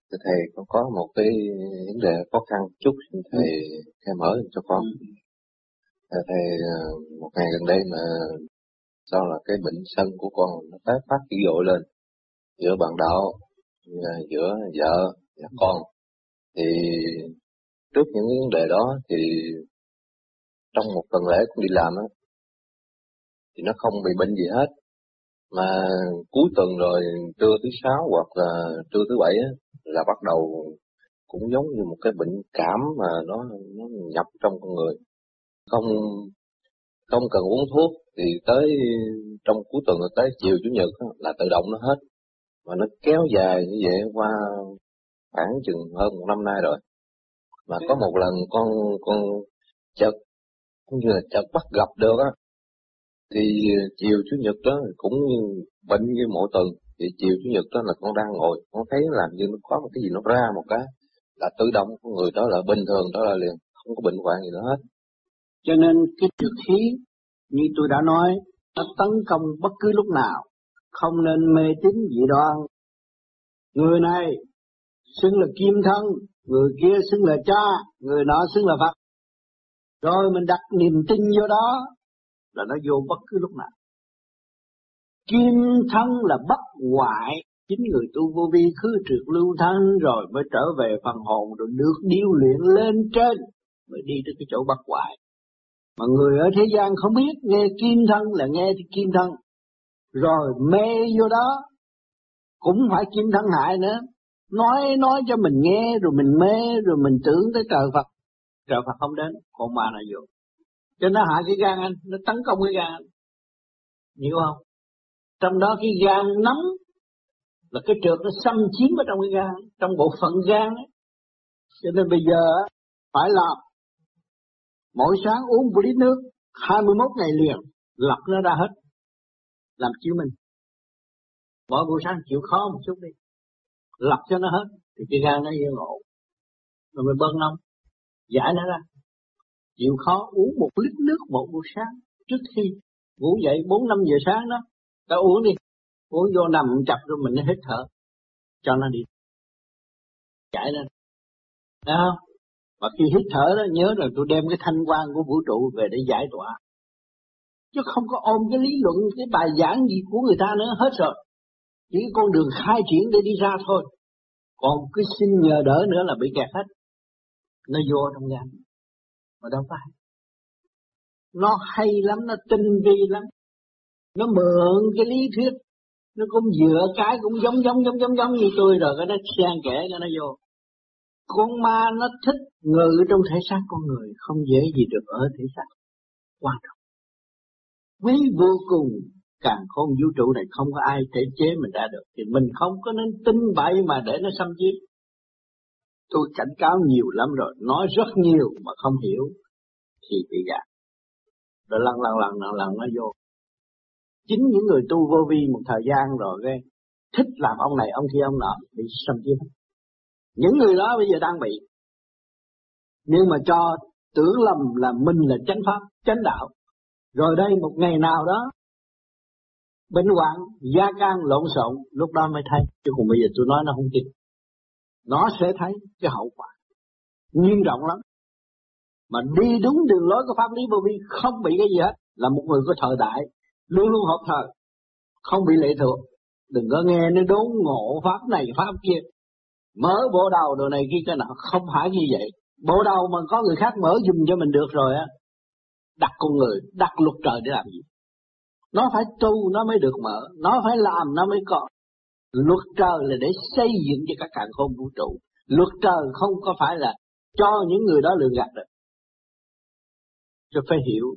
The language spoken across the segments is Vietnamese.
Thầy có một cái vấn đề khó khăn chút, xin thầy khai mở cho con. Thầy một ngày gần đây mà sao là cái bệnh sân của con nó tái phát dữ dội lên giữa bạn đạo, giữa vợ và con. Thì trước những vấn đề đó thì trong một tuần lễ con đi làm á thì nó không bị bệnh gì hết, mà cuối tuần rồi trưa thứ sáu hoặc là trưa thứ bảy á là bắt đầu cũng giống như một cái bệnh cảm mà nó nhập trong con người, không không cần uống thuốc thì tới trong cuối tuần rồi tới chiều chủ nhật là tự động nó hết, mà nó kéo dài như vậy qua khoảng chừng hơn một năm nay rồi. Mà có một lần con chợt cũng như là chợt bắt gặp được á, thì chiều chủ nhật đó cũng như bệnh như mỗi tuần, thì chiều chủ nhật đó là con đang ngồi, con thấy làm như nó có một cái gì nó ra một cái là tự động con người đó là bình thường đó là liền, không có bệnh hoạn gì nữa hết. Cho nên cái trực khí như tôi đã nói, nó tấn công bất cứ lúc nào, không nên mê tín dị đoan. Người này xưng là kim thân, người kia xưng là cha, người nọ xưng là Phật. Rồi mình đặt niềm tin vô đó là nó vô bất cứ lúc nào. Kim thân là bất hoại, chính người tu vô vi khứ trượt lưu thân rồi mới trở về phần hồn, rồi được điêu luyện lên trên mới đi tới cái chỗ bất hoại. Mà người ở thế gian không biết, nghe kim thân là nghe thì kim thân, rồi mê vô đó cũng phải kim thân hại nữa. Nói cho mình nghe rồi mình mê, rồi mình tưởng tới trời Phật không đến, còn mà là vô. Cho nó hại cái gan anh, nó tấn công cái gan anh, hiểu không? Trong đó cái gan nóng là cái trượt nó xâm chiếm ở trong cái gan, trong bộ phận gan ấy. Cho nên bây giờ phải làm mỗi sáng uống một lít nước 21 ngày liền, lọc nó ra hết, làm chiếu mình. Mỗi buổi sáng chịu khó một chút đi, lọc cho nó hết thì cái gan nó yên ổn, rồi mình bơm nông giải nó ra. Chịu khó uống 1 lít nước một buổi sáng trước khi ngủ dậy 4-5 giờ sáng đó, ta uống đi, uống vô nằm chập rồi mình hít thở cho nó đi giải lên, thấy không? Và khi hít thở đó nhớ là tôi đem cái thanh quan của vũ trụ về để giải tỏa, chứ không có ôm cái lý luận, cái bài giảng gì của người ta nữa, hết rồi. Chỉ cái con đường khai triển để đi ra thôi, còn cái xin nhờ đỡ nữa là bị kẹt hết. Nó vô trong gan mà đâu phải. Nó hay lắm, nó tinh vi lắm, nó mượn cái lý thuyết, nó cũng dựa cái cũng giống như tôi, rồi cái nó xen kẽ cho nó vô. Con ma nó thích ngự trong thể xác con người, không dễ gì được ở thể xác. Quan trọng quý vô cùng, càng không vũ trụ này không có ai thể chế mình ra được, thì mình không có nên tin bậy mà để nó xâm chiếm. Tôi cảnh cáo nhiều lắm rồi, nói rất nhiều mà không hiểu thì bị gạt, rồi lần nó vô. Chính những người tu vô vi một thời gian rồi cái thích làm ông này ông kia ông nọ bị xâm chiếm. Những người đó bây giờ đang bị, nhưng mà cho tưởng lầm là mình là chánh pháp, chánh đạo. Rồi đây một ngày nào đó bệnh hoạn, gia can lộn xộn, lúc đó mới thấy. Chứ còn bây giờ tôi nói nó không tin. Nó sẽ thấy cái hậu quả nghiêm trọng lắm. Mà đi đúng đường lối của pháp lý vô vi, không bị cái gì hết, là một người có thời đại, luôn luôn học thời, không bị lệ thuộc. Đừng có nghe nó đốn ngộ pháp này pháp kia, mở bộ đầu đồ này kia cái nào, không phải như vậy. Bộ đầu mà có người khác mở giùm cho mình được rồi á, đặt con người, đặt luật trời để làm gì? Nó phải tu nó mới được mở, nó phải làm nó mới có. Luật trời là để xây dựng cho các càn khôn vũ trụ. Luật trời không có phải là cho những người đó lường gạt được. Tôi phải hiểu.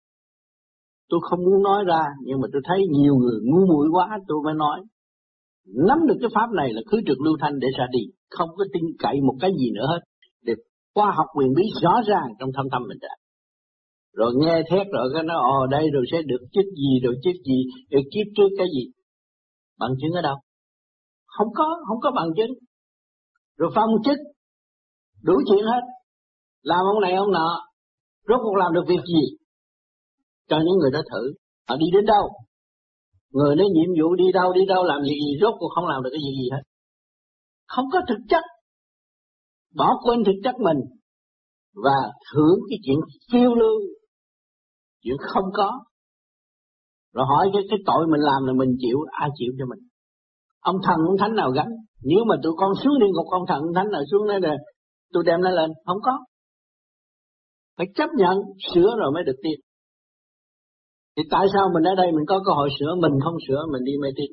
Tôi không muốn nói ra, nhưng mà tôi thấy nhiều người ngu muội quá, tôi mới nói. Nắm được cái pháp này là khứ trượt lưu thanh để ra đi, không có tin cậy một cái gì nữa hết. Để khoa học quyền bí rõ ràng trong thâm tâm mình ra. Rồi nghe thét rồi cái nó đây rồi sẽ được chức gì rồi chức gì, rồi kiếp trước cái gì. Bằng chứng ở đâu? Không có bằng chứng. Rồi phong chức đủ chuyện hết, làm ông này ông nọ, rốt cuộc làm được việc gì? Cho những người đó thử, họ đi đến đâu? Người nói nhiệm vụ đi đâu làm gì, rốt cuộc không làm được cái gì hết. không có thực chất, bỏ quên thực chất mình và hưởng cái chuyện phiêu lưu, chuyện không có. Rồi hỏi cái tội mình làm là mình chịu, ai chịu cho mình? Ông thần ông thánh nào gánh? Nếu mà tụi con xuống địa ngục, ông thần ông thánh nào xuống đây rồi tôi đem nó lên? Không có. Phải chấp nhận sửa rồi mới được tiến. Thì tại sao mình ở đây mình có cơ hội sửa, mình không sửa mình đi mê tín?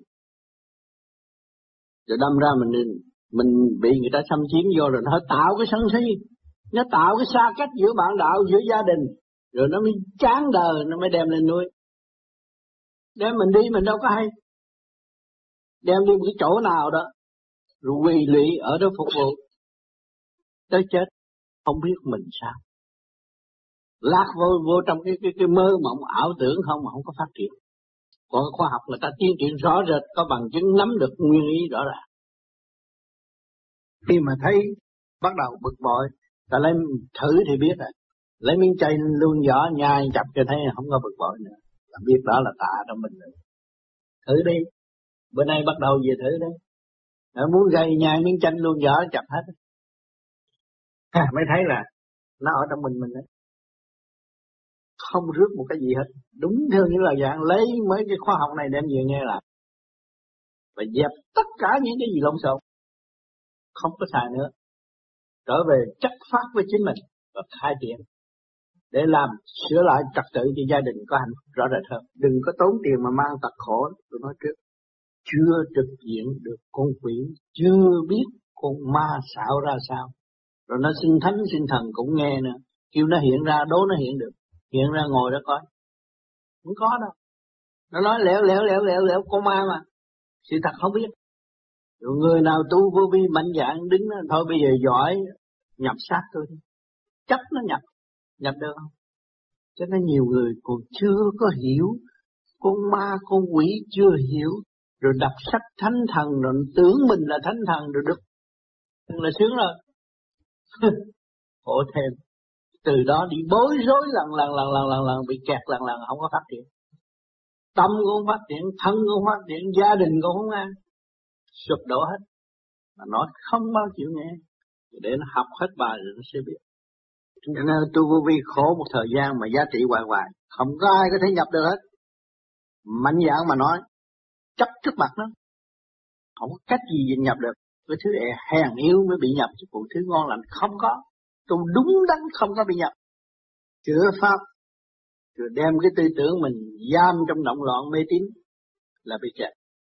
Rồi đâm ra mình bị người ta xâm chiếm vô, rồi nó tạo cái sân si, nó tạo cái xa cách giữa bạn đạo, giữa gia đình, rồi nó mới chán đời, nó mới đem lên nuôi. Đem mình đi mình đâu có hay, đem đi một cái chỗ nào đó rồi quỳ lụy ở đó phục vụ tới chết, không biết mình sao, lạc vô trong cái mơ mộng ảo tưởng không mà không có phát triển. Còn khoa học người ta tiến triển rõ rệt, có bằng chứng nắm được nguyên lý rõ ràng. Khi mà thấy bắt đầu bực bội, ta lấy thử thì biết rồi, lấy miếng chày luôn vỏ nhai chặt cho thấy không có bực bội nữa, là biết đó là tà trong mình rồi. Thử đi, bữa nay bắt đầu về thử đấy. Nó muốn gây nhai miếng chanh luôn vỏ chặt hết. Mới thấy là nó ở trong mình đấy. Không rước một cái gì hết. Đúng theo những lời dạng, lấy mấy cái khoa học này đem về nghe lại. Và dẹp tất cả những cái gì lộn xộn. Không có xài nữa. Trở về chất phát với chính mình và khai triển. Để làm sửa lại trật tự cho gia đình có hạnh phúc rõ rệt hơn. Đừng có tốn tiền mà mang tật khổ. Tôi nói trước. Chưa trực diện được con quỷ, chưa biết con ma xạo ra sao. Rồi nó xưng thánh xưng thần cũng nghe nữa. Kêu nó hiện ra, đố nó hiện được. Hiện ra ngồi đó coi. Không có đâu. Nó nói lẻo con ma mà. Sự thật không biết. Rồi người nào tu vô vi mạnh dạn đứng đó, thôi bây giờ giỏi, nhập xác tôi đi. Chấp nó nhập được không? Cho nên nhiều người còn chưa có hiểu. Con ma, con quỷ chưa hiểu. Rồi đọc sách thánh thần, rồi tưởng mình là thánh thần, rồi được. Là sướng rồi. Khổ thêm. Từ đó đi bối rối lần bị kẹt lần không có phát triển. Tâm cũng không phát triển, thân cũng không phát triển, gia đình cũng không an. Sụp đổ hết. Mà nói không bao chịu nghe. Để nó học hết bài rồi nó sẽ biết. Cho nên tu vô vi khổ một thời gian mà giá trị hoài. Không có ai có thể nhập được hết. Mạnh dạn mà nói. Chấp trước mặt nó. Không có cách gì nhập được. Cái thứ hèn yếu mới bị nhập. Chứ còn thứ ngon lành không có. Tu đúng đắn không có bị nhập. Chữa pháp. Rồi đem cái tư tưởng mình giam trong động loạn mê tín là bị kẹt.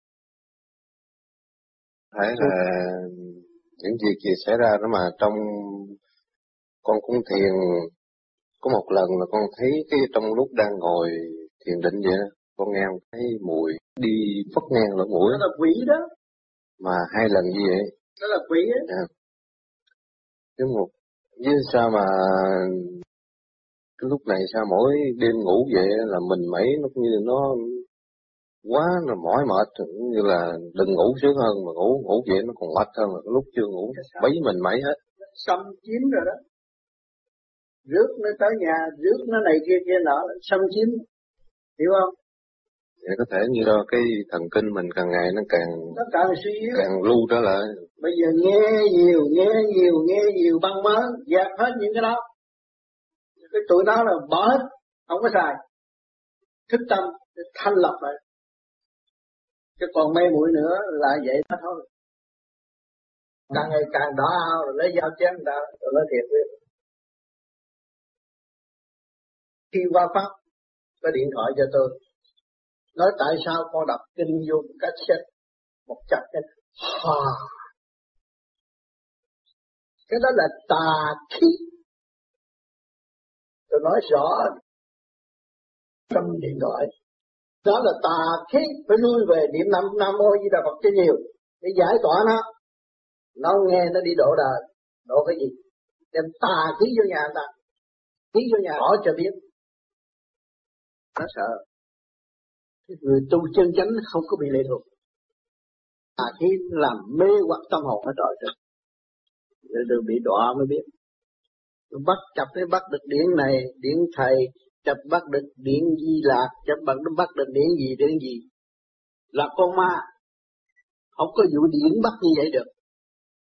Phải là những việc gì xảy ra đó mà trong con cũng thiền, có một lần là con thấy cái trong lúc đang ngồi thiền định vậy đó, con nghe thấy mùi đi phất ngang lỗ mũi. Đó là quỷ đó. Mà 2 lần như vậy. Đó là quỷ á. À. Cái một với sao mà cái lúc này sao mỗi đêm ngủ vậy là mình mấy nó như nó quá là mỏi mệt, như là đừng ngủ sướng hơn mà ngủ vậy nó còn mệt hơn là lúc chưa ngủ, bấy mình mấy hết. Xâm chiếm rồi đó. Rước nó tới nhà, rước nó này kia nọ, xâm chiếm. Hiểu không? Vậy có thể như đó cái thần kinh mình càng ngày nó càng suy yếu, càng lưu trở lại. Bây giờ nghe nhiều băng mớ, dẹp hết những cái đó. Cái tụi đó là bỏ hết, không có xài. Thức tâm để thanh lọc lại. Chứ còn mê muội nữa là vậy đó thôi. Càng ngày càng đỏ ao rồi lấy dao chém người ta rồi nói thiệt với. Khi qua pháp có điện thoại cho tôi nói tại sao con đọc kinh vô cassette một chặt cái cái đó là tà khí. Tôi nói rõ trong điện thoại đó là tà khí, phải lui về niệm Nam Mô Di Đà Phật cho nhiều để giải tỏa nó nghe nó đi độ đời. Độ cái gì? Đem tà khí vô nhà người ta, khí vô nhà họ cho biết. Nó sợ. Người tu chân chánh không có bị lệ thuộc. Tà khí làm mê hoặc tâm hồn nó trọi trật. Rồi bị đọa mới biết. Chập tới bắt được điển này, điển thầy, chập bắt được điển Di Lạc, chập bắt được điển gì. Là con ma. Không có vụ điển bắt như vậy được.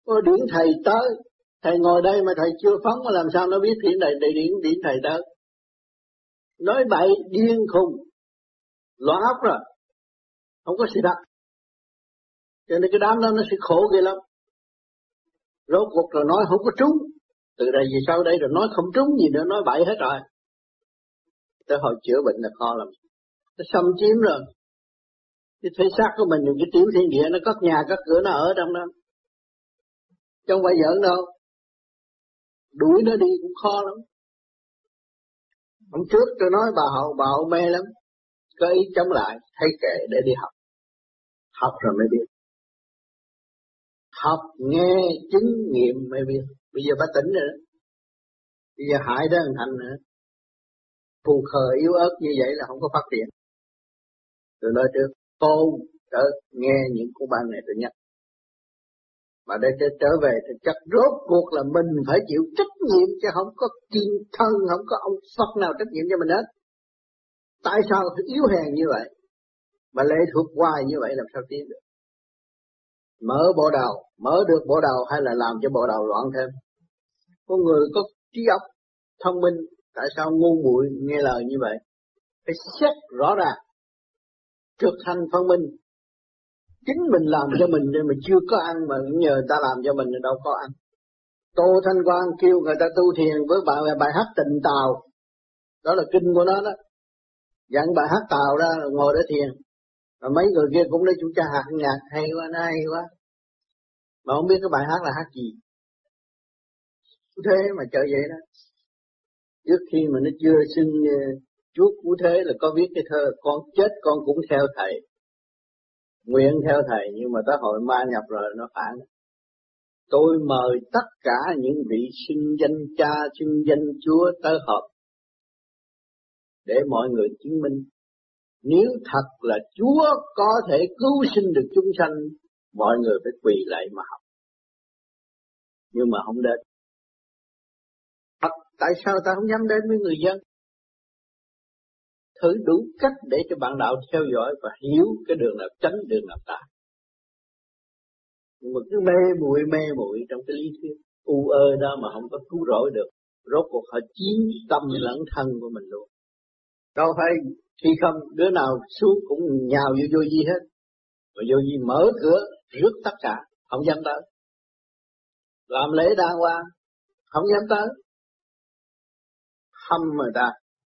Có điển thầy tới, thầy ngồi đây mà thầy chưa phóng làm sao nó biết điển thầy tới. Nói bậy điên khùng, loạn óc rồi, không có sự thật. Cho nên cái đám đó nó sẽ khổ ghê lắm. Rốt cuộc rồi nói không có trúng, từ đây về sau đây rồi nói không trúng gì nữa, nói bậy hết rồi. Tới hồi chữa bệnh là khó lắm, nó xâm chiếm rồi. Cái thể xác của mình, cái tiểu thiên địa nó cất nhà cất cửa nó ở trong đó, chứ không phải giỡn đâu. Đuổi nó đi cũng khó lắm. Hôm trước tôi nói bà hậu mê lắm, có ý chống lại, thấy kệ để đi học. Học rồi mới biết. Học nghe chứng nghiệm mới biết. Bây giờ bà tỉnh rồi đó. Bây giờ hại đó thằng Thành nữa. Phù khờ yếu ớt như vậy là không có phát triển. Tôi nói trước, tôn nghe những cô bạn này tôi nhắc. Mà để trở về thì chắc rốt cuộc là mình phải chịu trách nhiệm, chứ không có kiên thân, không có ông Phật nào trách nhiệm cho mình hết. Tại sao yếu hèn như vậy mà lệ thuộc hoài như vậy, làm sao tiến được? Mở bộ đầu, mở được bộ đầu hay là làm cho bộ đầu loạn thêm? Có người có trí óc thông minh, tại sao ngu muội nghe lời như vậy? Phải xét rõ ràng, trực thành phân minh. Chính mình làm cho mình nên mình chưa có ăn, mà nhờ người ta làm cho mình thì đâu có ăn. Tô Thanh Quang kêu người ta tu thiền với bài hát Tình Tàu, đó là kinh của nó đó. Dặn bài hát Tàu ra ngồi để thiền. Và mấy người kia cũng nói chú cha hạt nhạc hay quá, nó hay quá. Mà không biết cái bài hát là hát gì. Thế mà chờ vậy đó. Trước khi mà nó chưa xưng Chúa Cứu Thế là có viết cái thơ con chết con cũng theo thầy. Nguyện theo thầy, nhưng mà tới hồi ma nhập rồi nó phản. Tôi mời tất cả những vị xưng danh cha, xưng danh Chúa tới họp để mọi người chứng minh. Nếu thật là Chúa có thể cứu sinh được chúng sanh, mọi người phải quỳ lại mà học. Nhưng mà không đến. Tại sao ta không dám đến với người dân? Thử đủ cách để cho bạn đạo theo dõi và hiểu cái đường nào tránh, đường nào tà. Nhưng mà cứ mê muội trong cái lý thuyết u ơ đó mà không có cứu rỗi được. Rốt cuộc họ chiếm tâm lẫn thân của mình luôn. Đâu phải khi không đứa nào xuống cũng nhào vô vi hết. Và vô vi mở cửa rước tất cả, không dám tới. Làm lễ đàng hoàng, không dám tới. Hâm người ta,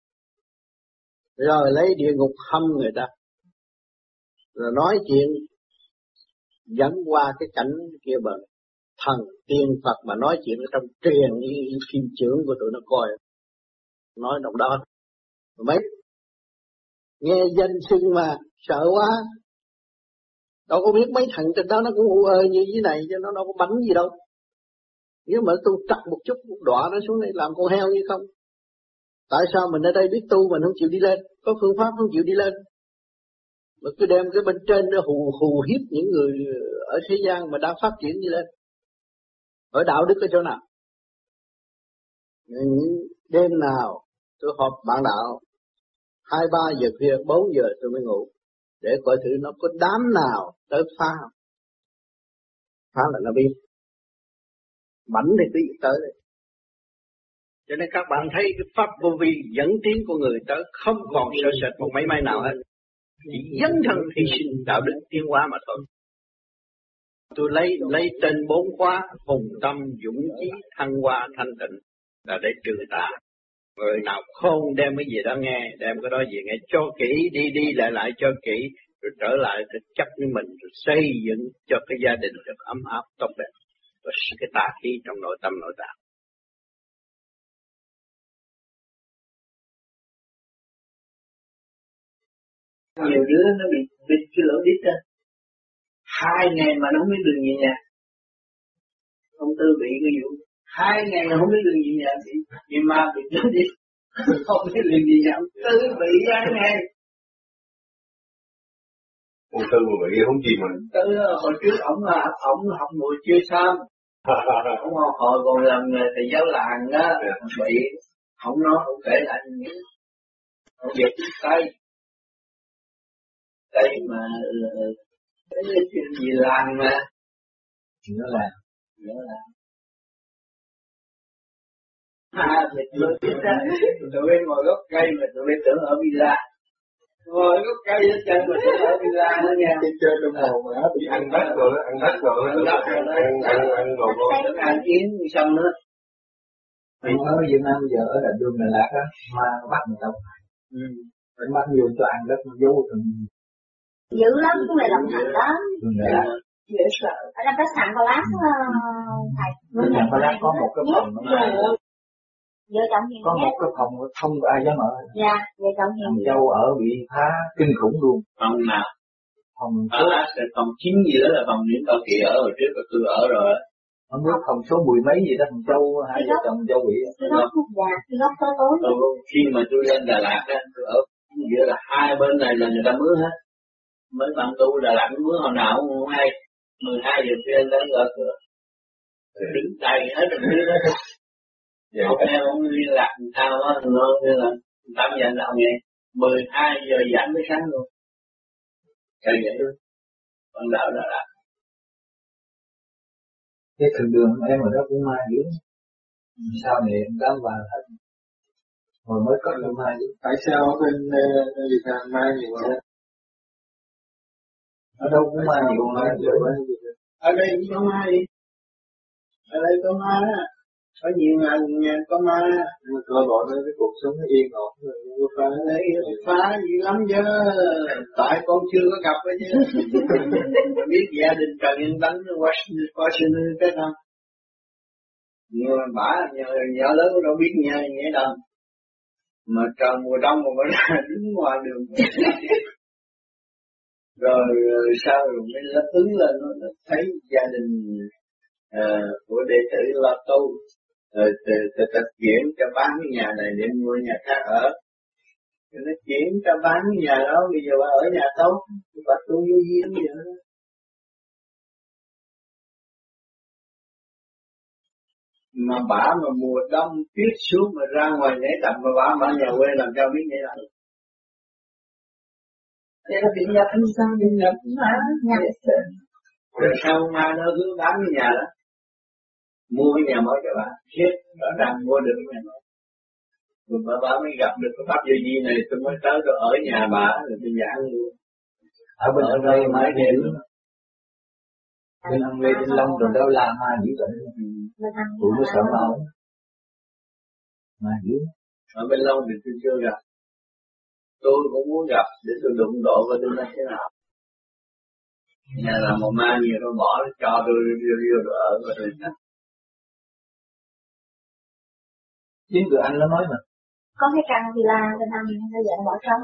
rồi lấy địa ngục hâm người ta, rồi nói chuyện dẫn qua cái cảnh kia bờ thần tiên Phật mà nói chuyện ở trong truyền như phim chưởng của tụi nó coi, nói đồng đó mấy nghe danh xưng mà sợ quá. Đâu có biết mấy thằng trên đó nó cũng u ơ như thế này, chứ nó đâu có bánh gì đâu. Nếu mà tôi trật một chút đọa nó xuống đây làm con heo như không. Tại sao mình ở đây biết tu mình không chịu đi lên, có phương pháp không chịu đi lên, mà cứ đem cái bên trên nó hù hiếp những người ở thế gian mà đang phát triển đi lên. Ở đạo đức ở chỗ nào? Đêm nào tôi họp bạn đạo 2-3 giờ khuya, 4 giờ tôi mới ngủ, để coi thử nó có đám nào tới phá không. Phá là nó biết, bảnh thì cứ tới đấy. Cho nên các bạn thấy cái pháp vô vi dẫn tiến của người tới không còn sợ sệt một máy may nào hết, chỉ dấn thân hy sinh đạo đức tiến hóa mà thôi. Tôi lấy tên 4 khóa hùng tâm dũng chí thăng hoa thanh tịnh là để trừ tà. Người nào khôn đem cái gì đó nghe, đem cái đó gì nghe cho kỹ, đi lại cho kỹ, rồi trở lại thực chất với mình, rồi xây dựng cho cái gia đình được ấm áp tốt đẹp, và cái tà khí trong nội tâm nội tạng. Nhiều đứa nó bị cái lỗ đít á, 2 ngày mà nó không biết đường về nhà. Ông Tư bị cái vụ 2 ngày mà không biết đường về nhà, bị ma bị lỗ đít, không biết đường về nhà. Ông Tư bị 2 ngày. Ông Tư mà bị không gì mà. Tư hồi trước ổng học mùi chưa xong, ông hồi còn làm nghề thầy giáo làng á, bị ổng nói ổng kể lại những ông về tay đây mà cái chuyện gì làm mà nó làm Nhớ là thì tôi biết đó, tụi bên ngồi gốc cây mà tụi bên tưởng ở villa, ngồi gốc cây ở chân mà tưởng ở villa đó nha. Chơi trong hồ mà bị ăn đất rồi đó, ăn đất rồi đó, ăn đồ vô. Ăn kiến xong nữa. Mình ở Việt Nam giờ ở Đà Nẵng Đà Lạt á, mà bắt người ta phải bắt vô cho ăn đất nó giấu rồi. Dữ lắm, cũng là động thành đó. Dễ sợ. Ở trong khách sạn Palace thầy. Khách sạn Palace có một cái phòng Vợ chồng hiền có một cái phòng không có ai dám ở. Dạ, vợ chồng hiền. Thằng Châu ở bị phá kinh khủng luôn. Phòng nào? Phòng Palace là phòng 9 gì đó là phòng Nguyễn Cao Kỳ ở hồi trước tôi ở rồi. Không biết phòng số 10 mấy gì đó, thằng Châu, hai vợ chồng Châu bị. Cái góc tối tối. Khi mà tôi lên Đà Lạt á, tôi ở giữa là hai bên này là người ta mướn hết. Mấy bạn tu Đà Lạt mướn hồi nào cũng không hay. 12 giờ khuya đến gõ cửa. Đứng tay hết rồi thứ đó. Ông em ông liên lạc làm sao á, nó như là 8 giờ nào nghe. 12 giờ giảm tới sáng luôn. Trời vậy luôn. Con đạo Đà Lạt. Cái thường đường em ở đó cũng mai dữ. Sau này em dám vào hết. Hồi mới có năm mai dữ. Tại sao ở bên Việt Nam mai nhiều hơn? Ở đâu cũng mai nhiều hơn. Ở đây cũng có ma đi. Ở đây có ma á. Có nhiều nhà có ma. Nhưng mà cơ hội với cái cuộc sống nó yên ổn rồi. Nhưng mà Đấy, phá gì lắm chứ. Tại con chưa có gặp ấy chứ. Biết gia đình Trần Yên Tấn Washington cái nào. Nhưng mà bả nhỏ lớn cũng đâu biết nhảy đầm. Mà trời mùa đông mà mới ra đứng ngoài đường. Rồi sau rồi mới lấp ứng lên nó thấy gia đình của đệ tử lo tu. Rồi ta chuyển cho bán cái nhà này để mua nhà khác ở. Rồi nó chuyển cho bán cái nhà đó, bây giờ bà ở nhà tốt, bà tu vô duyên vậy đó. Mà bả mà mùa đông tuyết xuống mà ra ngoài nhảy đầm mà bả nhà quê làm sao biết nhảy đầm. Thế là bị nhập hay sao? Bị nhập mà. Rồi sau mai nó cứ bán cái nhà đó. Mua cái nhà mới cho bà. Hết, bà đang mua được cái nhà mới. Rồi bà mới gặp được cái bác Vô Di này, tôi mới tới tôi ở nhà bà, rồi tôi giảng luôn. Ở bên ông Lê mới đến. Bên ông Lê Tinh Long rồi đâu làm ma dữ vậy? Tụi nó sợ mà ông. Ma dữ. Ở bên Long thì tôi chưa gặp. Tôi cũng muốn gặp để tôi đụng độ và tôi nói thế nào. Nhà là một ma nhiều nó bỏ cho tôi vô ở và tôi nói. Chính tụi anh nó nói mà. Có cái căn villa bên anh nó dạng bỏ trống.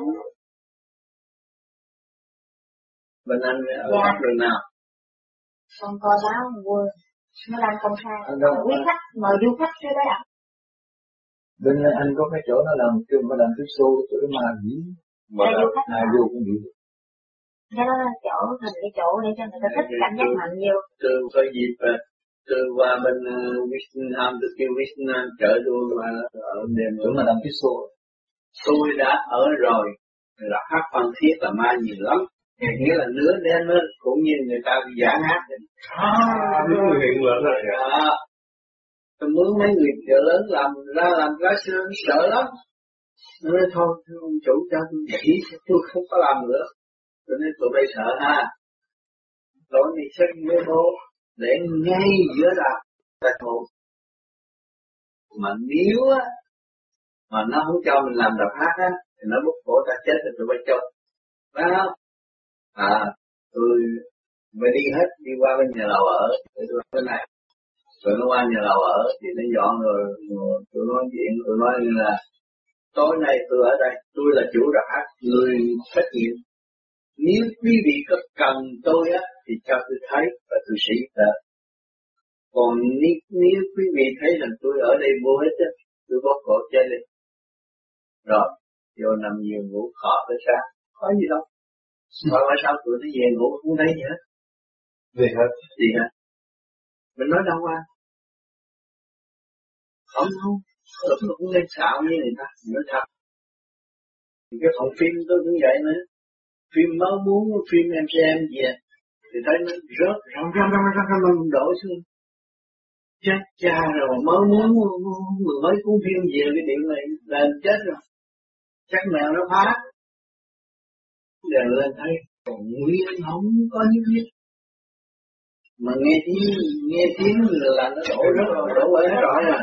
Bên anh ở góc đường nào? Con coi báo vừa nó đang công khai. Quý khách mời du khách tới đấy ạ. Bên anh có cái chỗ nó làm kêu nó làm cái show chỗ ma dữ. Ai vô cũng bị. Cái đó là chỗ thành cái chỗ để cho người ta thích cảm giác mạnh nhiều. Tôi có dịp tôi qua bên Vietnam, tôi kêu Vietnam chở tôi mà ở đêm chỗ mà làm cái show. Tôi đã ở rồi, là hát Phan Thiết là ma nhiều lắm. Nghĩa là nửa đêm đó, cũng như người ta giảng hát. hiện lên rồi. Tôi mướn mấy người chợ lớn làm ra sợ lắm. Nó nói thôi, ông chủ cho tôi nghỉ, tôi không có làm nữa. Tôi nói tụi bay sợ ha. Tối nay xách với bố, để ngay giữa là ta thù. Mà nếu á, mà nó không cho mình làm đập hát á, thì nó bút cổ ta chết thì tụi bay cho. Phải không? Tôi mới đi hết, đi qua bên nhà lầu ở, để tôi cái này. Rồi nó qua nhà lầu ở, thì nó dọn rồi tôi nói chuyện, tôi nói là tối nay tôi ở đây, tôi là chủ rạp hát, người trách nhiệm. Nếu quý vị có cần tôi á, thì cho tôi thấy và tôi sĩ trợ. Còn nếu quý vị thấy rằng tôi ở đây vô hết á, tôi bóp cổ chơi đi. Rồi, vô nằm giường ngủ khó tới sáng, có gì đâu. Mà sao tụi nó về ngủ không thấy gì hết. Gì hết? Gì hết? Mình nói đâu qua. Không, lúc nó cũng lên xạo với người ta, nói thật. Cái phòng phim tôi cũng vậy nữa. Phim mới muốn, phim em xem gì à. Thì thấy nó rớt, rong đổ xuống. chết cha rồi mới muốn mười mấy cuốn phim về cái điện này lên chết rồi, chắc mèo nó phá. Giờ lên thấy còn nguyên không có những gì mà nghe tiếng là nó đổ bể hết rồi à.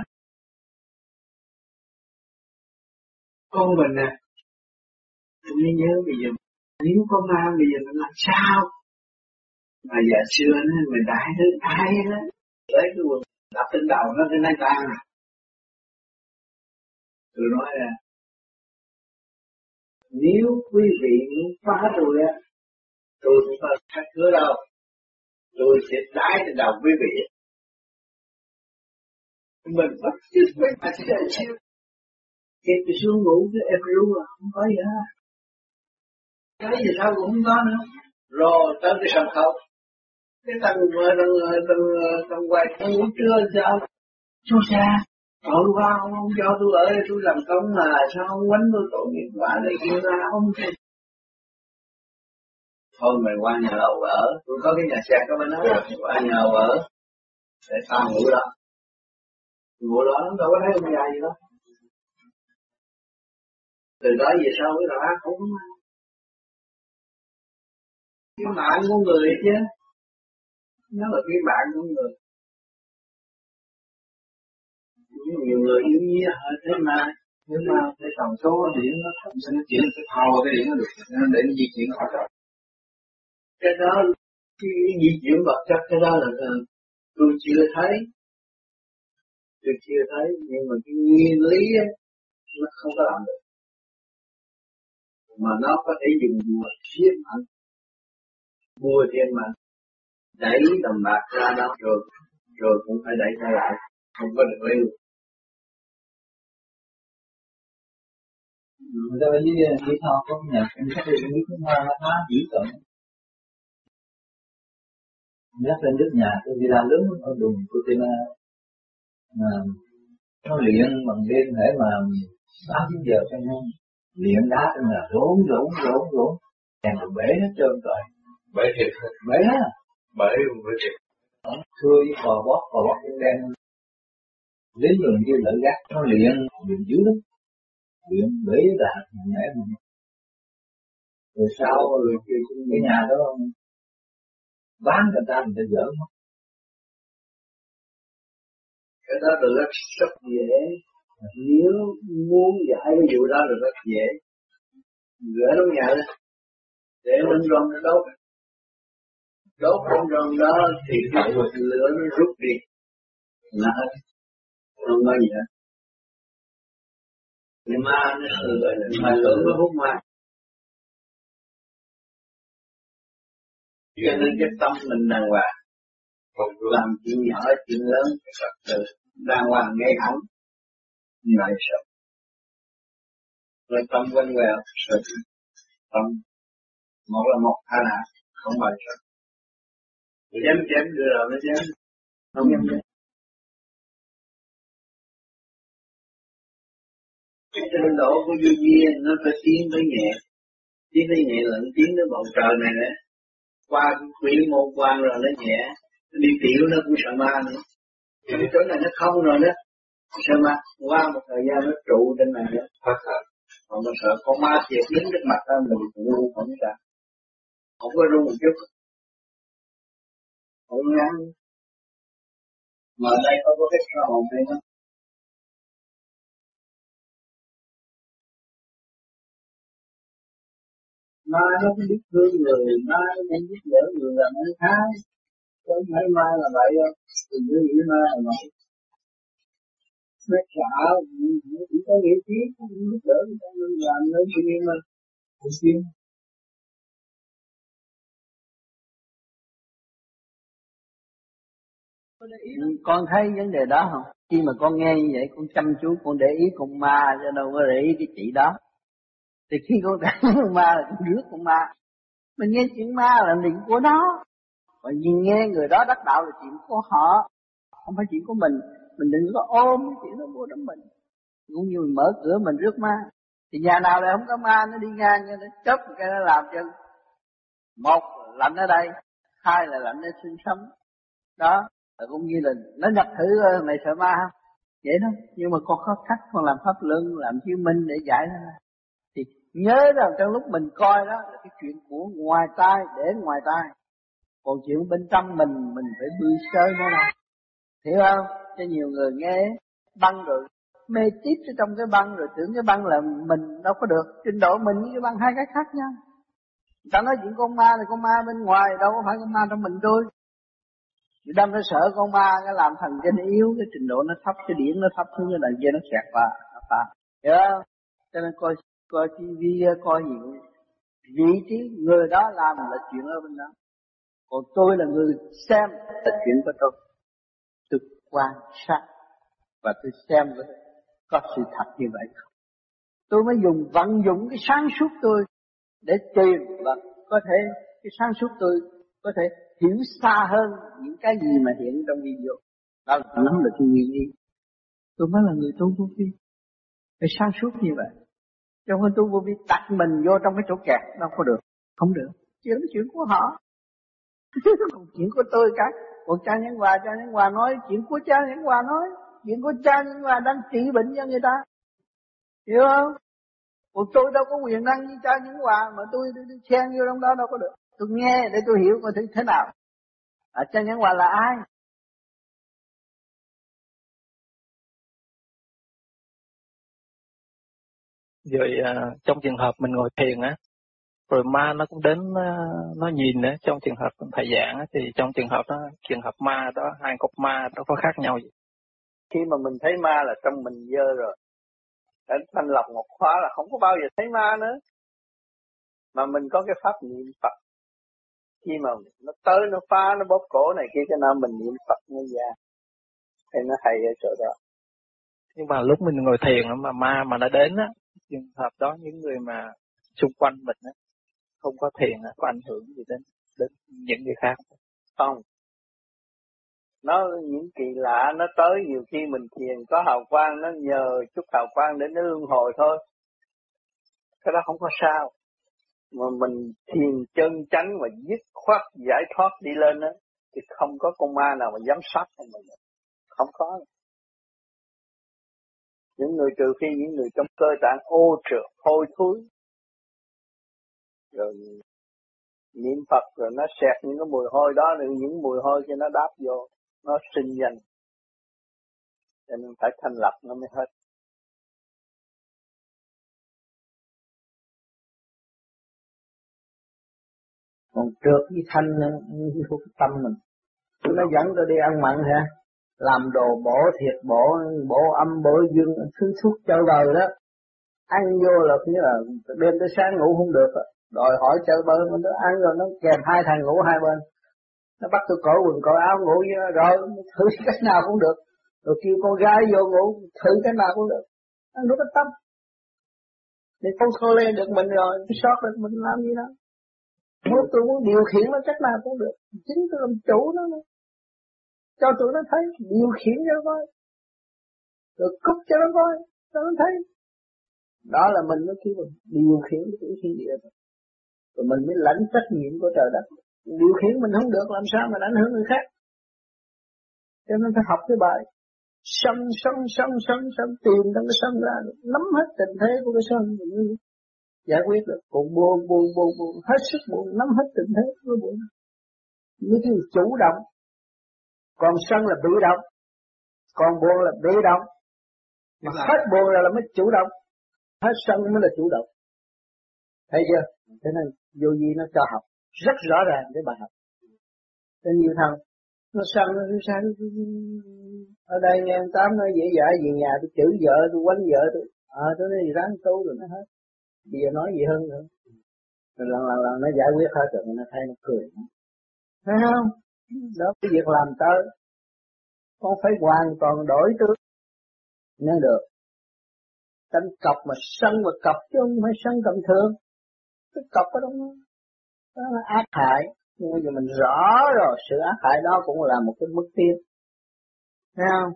Con mình nè, tôi mới nhớ bây giờ nếu có ma bây giờ mình làm sao? Mà giờ xưa mình đại thứ ai đó lấy cái quần đập trên đầu nó trên tay tan à. Tôi nói là nếu quý vị muốn phá tôi á, tôi không có khách hứa đâu, tôi sẽ đái trên đầu quý vị. Mình bắt chước mình phải chịu. Kịp thì xuống ngủ cái em ru là không có gì hết. Cái gì sao cũng không có nữa. Rồi tới cái sân khấu, cái tầng quay không ngủ trưa sao? Chú xa, tội quá không cho tôi ở đây tôi làm công mà sao không quánh tôi tội nghiệp quá này kia ra không thể. Thôi mình qua nhà lầu ở, tôi có cái nhà xe có bên đó, qua nhà lầu ở, để tao ngủ đó. Ngủ đó đâu có thấy ông già gì đó. Từ đó về sau cái đó cũng cái mạng của người chứ, nó là cái mạng của người. Nhiều người yêu nhiên họ thế mà, nhưng mà cái tần số điện nó không sẽ chuyển cái thao cái điện nó được, để nó di chuyển khỏi đó. Cái đó cái di chuyển vật chất cái đó là tôi chưa thấy, nhưng mà cái nguyên lý ấy, nó không có làm được. Mà nó có thể dùng bùa siết mạnh, bùa thiên mạnh, đẩy tầm bạc ra đó rồi cũng phải đẩy ra lại, không có được lưu. Người ta với kỹ thuật có nhà em chắc là biết nó phá dữ tận. Nhắc lên nước nhà tôi đi ra lớn ở đùng của tên nó luyện bằng đêm để mà 8-9 giờ cho nó luyện đá cho là rốn kèm được bể hết trơn rồi. Bể thiệt. Bể á. Bể thiệt. Thưa với cò bóp cũng đem đến đường kia lợi gác nó luyện dữ lắm. Luyện bể đạn mẹ mình. Rồi sau rồi cái nhà đó bán người ta dở mất. Cái đó là rất dễ. Nếu muốn giải cái vụ đó là rất dễ. Rửa trong nhà đó, để bên rong nó đốt. Đốt bên rong đó thì cái lửa nó rút đi. Là hết. Không có gì hết. Nhưng mà nó sửa, mà lửa nó hút ma. Cho nên cái tâm mình đàng hoàng. Làm chuyện nhỏ, chuyện lớn, Phật tử đàng hoàng ngay thẳng. Như vậy sợ. Rồi tâm quanh quẹo, sợ. Tâm, một là một, hai là không phải sợ. Chém đưa rồi nó chém. Không dám chém. Cái trình độ của vô duyên nó phải tiến tới nhẹ. Tiến tới nhẹ là nó tiến tới bầu trời này nè. Qua quỷ môn quan rồi nó nhẹ. Đi tiểu nó cũng sợ ma nữa. Cái chỗ này nó không rồi đó. Sợ ma. Qua một thời gian nó trụ trên này nữa. Còn mà sợ con ma thiệt đứng trước mặt ta mình cũng không sao. Không có rung một chút. Không ngắn. Mà ở đây có cái xã hội này đó. Ma nó cũng biết thương người, ma nó cũng biết đỡ người là nó thái. Không phải ma là vậy đâu, đừng có nghĩ ma là vậy. Nó sợ, nó chỉ có nghĩa trí, không biết đỡ người ta nên làm nên tự nhiên mà. Tự nhiên. Con thấy vấn đề đó không? Khi mà con nghe như vậy, con chăm chú, con để ý con ma, cho đâu có để ý cái chị đó. Thì khi con thấy con ma là con rước con ma. Mình nghe chuyện ma là chuyện của nó. Còn nghe người đó đắc đạo là chuyện của họ, không phải chuyện của mình. Mình đừng có ôm cái chuyện đó vô trong mình. Cũng như mình mở cửa mình rước ma. Thì nhà nào lại không có ma, nó đi ngang cho nó chớp cái nó làm cho một là lạnh ở đây, hai là lạnh ở xương sống. Đó, Cũng như là nó nhập thử mày sợ ma không? Vậy đó. Nhưng mà con có cách con làm pháp luân, làm chứng minh để giải nó ra. Thì nhớ rằng trong lúc mình coi đó là cái chuyện của ngoài tai, để ngoài tai. Còn chuyện bên trong mình phải bươi sới nó ra. Hiểu không? Cho nhiều người nghe băng rồi mê tiếp trong cái băng rồi tưởng cái băng là mình đâu có được. Trình độ mình với cái băng hai cái khác nhau. Người ta nói chuyện con ma thì con ma bên ngoài, đâu có phải con ma trong mình tôi. Người đâm nó sợ con ma, nó làm thần kinh yếu, cái trình độ nó thấp, cái điển nó thấp xuống, cái đằng kia nó xẹt vào, nó phá. Hiểu không? Cho nên coi TV, coi nhiều vị trí người đó làm là chuyện ở bên đó. Còn tôi là người xem là chuyện của tôi. Tôi quan sát và tôi xem có sự thật như vậy không. Tôi mới vận dụng cái sáng suốt tôi để tìm và có thể cái sáng suốt tôi có thể hiểu xa hơn những cái gì mà hiện trong video. Đó là cái nguyên lý. Tôi mới là người tu vô vi. Phải sáng suốt như vậy. Trong khi tu vô vi đặt mình vô trong cái chỗ kẹt đâu có được. Không được. Chuyện của họ. Không chuyện của tôi cả. Còn cha Nhân Hòa nói chuyện của cha Nhân Hòa nói. Chuyện của cha Nhân Hòa đang trị bệnh cho người ta. Hiểu không? Còn tôi đâu có quyền năng như cha Nhân Hòa mà tôi xen vô trong đó đâu có được. Tôi nghe để tôi hiểu coi thế nào. Cha Nhân Hòa là ai? Rồi trong trường hợp mình ngồi thiền á, rồi ma nó cũng đến nó nhìn nữa. Trong trường hợp thầy giảng á, thì trong trường hợp ma đó, hai cục ma đó có khác nhau gì? Khi mà mình thấy ma là trong mình dơ rồi. Để thanh lọc một khóa là không có bao giờ thấy ma nữa. Mà mình có cái pháp niệm Phật. Khi mà nó tới, nó phá, nó bóp cổ này kia, cái nào mình niệm Phật nó ra. Thì nó hay ở chỗ đó. Nhưng mà lúc mình ngồi thiền mà ma mà nó đến á, trường hợp đó những người mà xung quanh mình á, không có thiền á, có ảnh hưởng gì đến những người khác không? Nó những kỳ lạ nó tới, nhiều khi mình thiền có hào quang, nó nhờ chút hào quang để nó luân hồi thôi. Cái đó không có sao. Mà mình thiền chân chánh và dứt khoát giải thoát đi lên á, thì không có con ma nào mà giám sát của mình. Không có. Những người trừ khi những người trong cơ tạng ô trượt, hôi thối. Rồi niệm Phật rồi nó xẹt những cái mùi hôi đó, rồi những mùi hôi kia nó đáp vô, nó sinh danh. Cho nên phải thanh lọc nó mới hết. Còn trượt với thanh thuộc tâm mình. Nó dẫn tôi đi ăn mặn hả? Làm đồ bổ thiệt bổ âm bổ dương thứ thuốc chơi bời đó. Ăn vô là nghĩa là đêm tới sáng ngủ không được. Đòi hỏi chơi bời mình nó ăn rồi nó kèm hai thằng ngủ hai bên. Nó bắt tôi cởi quần cởi áo ngủ với nó, rồi thử cách nào cũng được. Rồi kêu con gái vô ngủ thử cách nào cũng được. Nó rất là tâm. Thì không khô lên được mình rồi, sót được mình làm gì đó. Muốn tôi muốn điều khiển nó cách nào cũng được. Chính tôi làm chủ nó nữa. Cho tụi nó thấy, điều khiển cho nó coi. Rồi cúc cho nó coi, cho nó thấy. Đó là mình mới kêu mình điều khiển cái thiên địa. Rồi mình mới lãnh trách nhiệm của trời đất. Điều khiển mình không được làm sao mà ảnh hưởng người khác. Cho nên phải học cái bài sân tìm trong cái sân ra, nắm hết tình thế của cái sân giải quyết được. Còn buồn hết sức buồn, nắm hết tình thế của buồn. Như cái chủ động. Còn sân là bị động, còn buồn là bị động. Mà hết buồn là mới chủ động, hết sân mới là chủ động. Thấy chưa? Cho nên vô vi nó cho học rất rõ ràng cái bài học. Cho nhiều thằng nó sân nó sao ở đây nghe anh Tám nói dễ dãi về nhà tôi chửi vợ tôi quánh vợ tôi nói gì ráng tu rồi nó hết. Bây giờ nói gì hơn nữa. Rồi lần nó giải quyết hết rồi nó thấy nó cười. Thấy không? Đó cái việc làm tới. Con phải hoàn toàn đổi tướng nên được. Tánh cọc mà sân và cọc chứ không phải sân tầm thường. Cái cọc ở đó nó là ác hại. Nhưng bây giờ mình rõ rồi sự ác hại đó cũng là một cái bước tiến. Thấy không?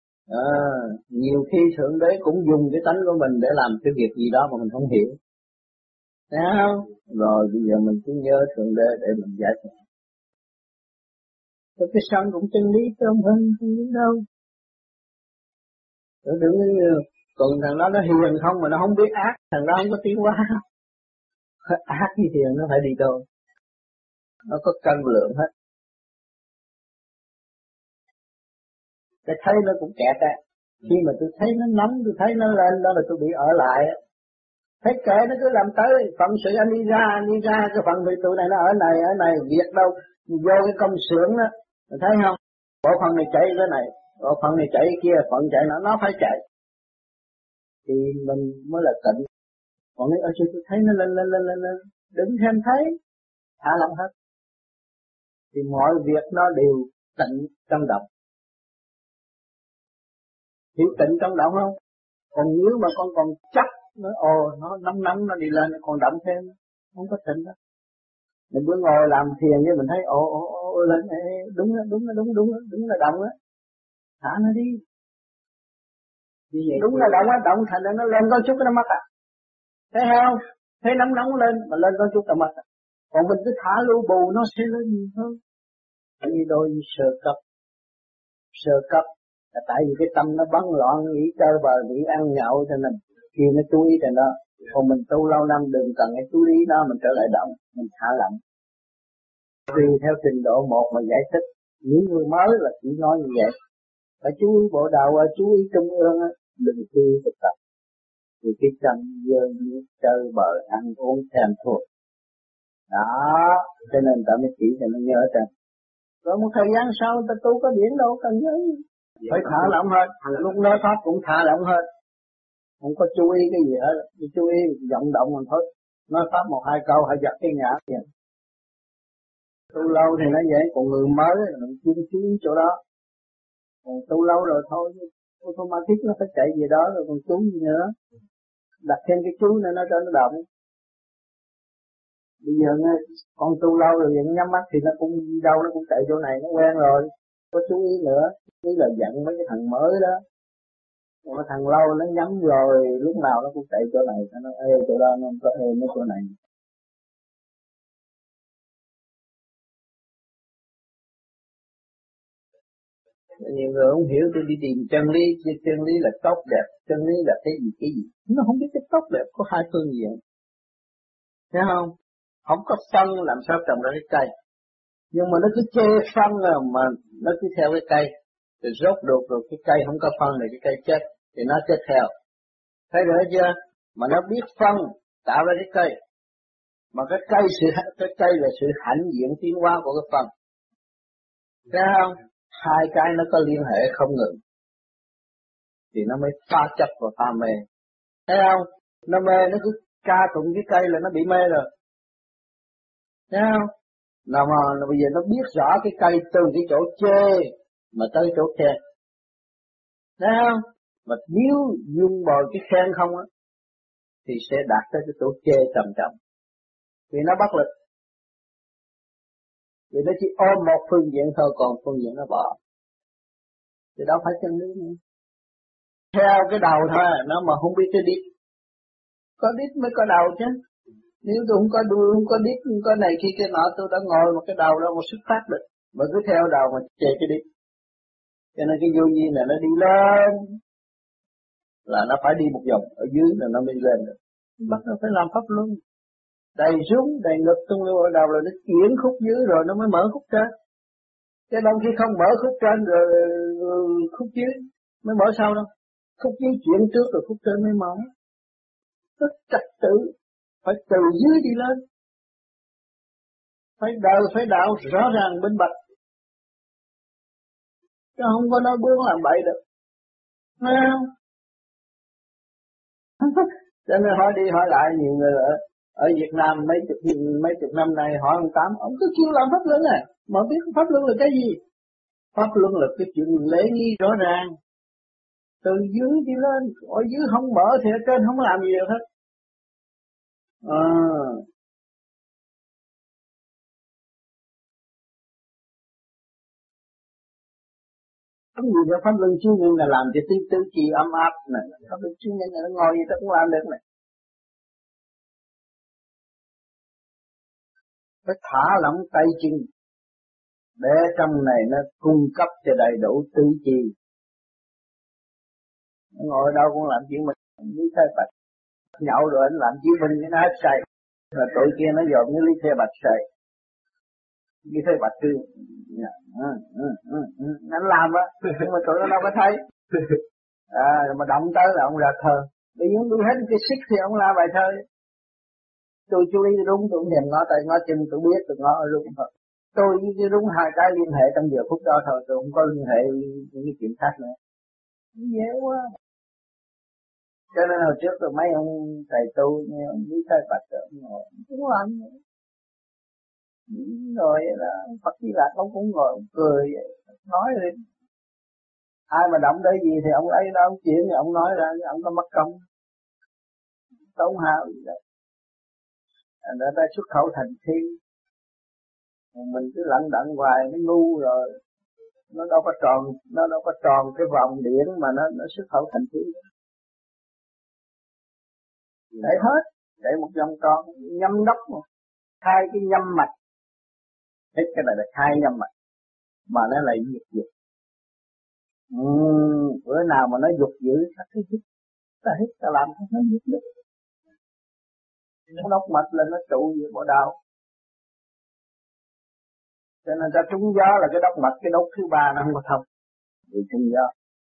Nhiều khi Thượng Đế cũng dùng cái tánh của mình để làm cái việc gì đó mà mình không hiểu. Thấy không? Rồi bây giờ mình cứ nhớ Thượng Đế để mình giải thoát. Rồi cái sân cũng chân lý chứ không hơn đâu. Rồi đừng còn thằng đó nó hiền không mà nó không biết ác, thằng đó không có tiến hóa. Ác với hiền nó phải đi đôi. Nó có cân lượng hết. Cái thấy nó cũng kẹt á. Khi mà tôi thấy nó nóng, tôi thấy nó lên đó là tôi bị ở lại á. Thấy kệ nó cứ làm tới, phận sự anh đi ra, cái phận vị tụi này nó ở này, việc đâu, vô cái công xưởng đó, mình thấy không? Bộ phận này chạy cái này, bộ phận này chạy cái kia, phận chạy nó phải chạy. Thì mình mới là tịnh. Còn nếu ở trên tôi thấy nó lên, đừng thêm thấy, thả lỏng hết. Thì mọi việc nó đều tịnh trong động. Hiểu tịnh trong động không? Còn nếu mà con còn chắc, nó nóng nó đi lên, còn động thêm, không có tịnh đó. Mình cứ ngồi làm thiền với mình thấy lên, đúng là động á, thả nó đi. Đúng là động thành ra nó lên có chút nó mất à. Thấy không? Thấy nóng lên mà lên có chút là mất à. Còn mình cứ thả lưu bù nó sẽ lên nhiều hơn. Như đôi sơ cấp là tại vì cái tâm nó bấn loạn, nghĩ chơi bời, nghĩ ăn nhậu cho nên khi nó chú ý trên đó. Còn mình tu lâu năm đừng cần cái chú ý đó, mình trở lại động, mình thả lỏng. Tùy theo trình độ một mà giải thích. Những người mới là chỉ nói như vậy. Phải chú ý bộ đạo, chú ý trung ương, đừng đi thực tập. Vì cái chân dơ nước chơi bời, ăn uống thèm thuốc. Đó, cho nên ta mới chỉ cho nó nhớ trên. Rồi một thời gian sau ta tu có điển đâu cần nhớ. Phải thả lỏng hết, lúc nói pháp cũng thả lỏng hết. Không có chú ý cái gì hết, chú ý vọng động mình thôi. Nói pháp một hai câu hay giật cái ngã kìa. Tu lâu thì nó vậy, còn người mới mình chưa chú ý chỗ đó. Còn tu lâu rồi thôi, automatic nó phải chạy về đó rồi còn chú gì nữa. Đặt thêm cái chú nữa nó cho nó động. Bây giờ con tu lâu rồi vẫn nhắm mắt thì nó cũng đi đâu nó cũng chạy chỗ này, nó quen rồi. Có chú ý nữa, chú ý là giận mấy cái thằng mới đó. Còn cái thằng lâu nó nhắm rồi, lúc nào nó cũng chạy chỗ này, nó ê chỗ đó, nó không có ê mấy chỗ này. Nhiều người không hiểu, tôi đi tìm chân lý là tốt đẹp, chân lý là cái gì. Nó không biết cái tốt đẹp có hai phương diện. Thấy không? Không có phân làm sao trồng ra cái cây. Nhưng mà nó cứ chê phân mà nó cứ theo cái cây. Rồi rốt được rồi cái cây không có phân này cái cây chết. Thì nó chết theo. Thấy rồi chưa? Mà nó biết phân tạo ra cái cây. Mà cái cây là sự hãnh diện tiến hóa của cái phân. Thấy không? Hai cái nó có liên hệ không ngừng. Thì nó mới pha chấp và pha mê. Thấy không? Nó mê, nó cứ ca tụng cái cây là nó bị mê rồi. Thấy không? Nào mà bây giờ nó biết rõ cái cây từ cái chỗ chê mà tới chỗ khen. Thấy không? Mà nếu dung bồi cái khen không á thì sẽ đạt tới cái chỗ chê trầm trọng. Vì nó bất lực. Vì nó chỉ ôm một phương diện thôi, còn phương diện nó bỏ. Thì đâu phải chân lý nữa. Theo cái đầu thôi, nó mà không biết cái đít. Có đít mới có đầu chứ. Nếu tôi không có đuôi, không có đít, không có này kia nọ, tôi đã ngồi một cái đầu đâu mà xuất phát được. Mà cứ theo đầu mà chê cái đít. Cho nên cái vô vi này nó đi lên là nó phải đi một vòng ở dưới là nó mới lên được. Bắt nó phải làm pháp luân. Đầy xuống, đầy ngực tung lưu ở đầu là nó chuyển khúc dưới rồi nó mới mở khúc trên. Cái đông khi không mở khúc trên rồi khúc dưới mới mở sau đâu. Khúc dưới chuyển trước rồi khúc trên mới mở. Rất trật tự. Phải từ dưới đi lên. Phải đời, phải đạo rõ ràng minh bạch. Chứ không có nói bướng làm bậy được. Thấy không? Cho nên hỏi đi hỏi lại nhiều người ở Việt Nam mấy chục năm nay hỏi ông Tám, ông cứ kêu làm pháp luân à. Mà biết pháp luân là cái gì? Pháp luân là cái chuyện lễ nghi rõ ràng. Từ dưới đi lên, ở dưới không mở thì ở trên không làm gì được hết. Không gì cho pháp luân chuyên nhân là làm cho tứ chi ấm áp này. Pháp luân chuyên nhân là nó ngồi gì ta cũng làm được này. Phải thả lỏng tay chân. để trong này nó cung cấp cho đầy đủ tứ chi. Ngồi đâu cũng làm chuyện mình lý thế bạch, nhậu rồi anh làm chuyện mình nó hết say, rồi tụi kia nó dồn cái lý thế bạch say, lý thế bạch cứ anh làm á, nhưng mà tụi nó đâu có thấy, mà động tới là ông ra thơ, tự nhiên tôi hết cái xích thì ông la bài thơ, tôi chú ý đúng tôi không thèm ngó tay ngó chân, tôi biết tôi ngó đúng thôi. Tôi với cái đúng hai cái liên hệ trong giờ phút đó thôi, tôi không có liên hệ những cái chuyện khác nữa. Dễ quá. Cho nên hồi trước rồi mấy ông thầy tu như ông Lý Thái Bạch rồi ông ngồi cũng làm nữa. Rồi là Phật Di Lặc ông cũng ngồi ông cười vậy, nói đi. Ai mà động tới gì thì ông lấy đó ông chuyển thì ông nói ra, ông có mất công. Tốn hao gì đó. Người ta xuất khẩu thành thiên. Mình cứ lận đận hoài nó ngu rồi. Nó đâu có tròn cái vòng điển mà nó xuất khẩu thành thiên. Để hết, để một vòng tròn nhâm đốc mà. Hai cái nhâm mạch. Hết cái này là hai nhâm mạch. Mà nó lại dục. Bữa nào mà nó dục dữ ta cứ hít. Ta hít ta làm cho nó dục dữ. Nó đốc mạch lên nó trụ về bộ đạo. Cho nên ta trúng gió là cái đốc mạch, cái đốc thứ ba nó không có thông. Vì trúng gió.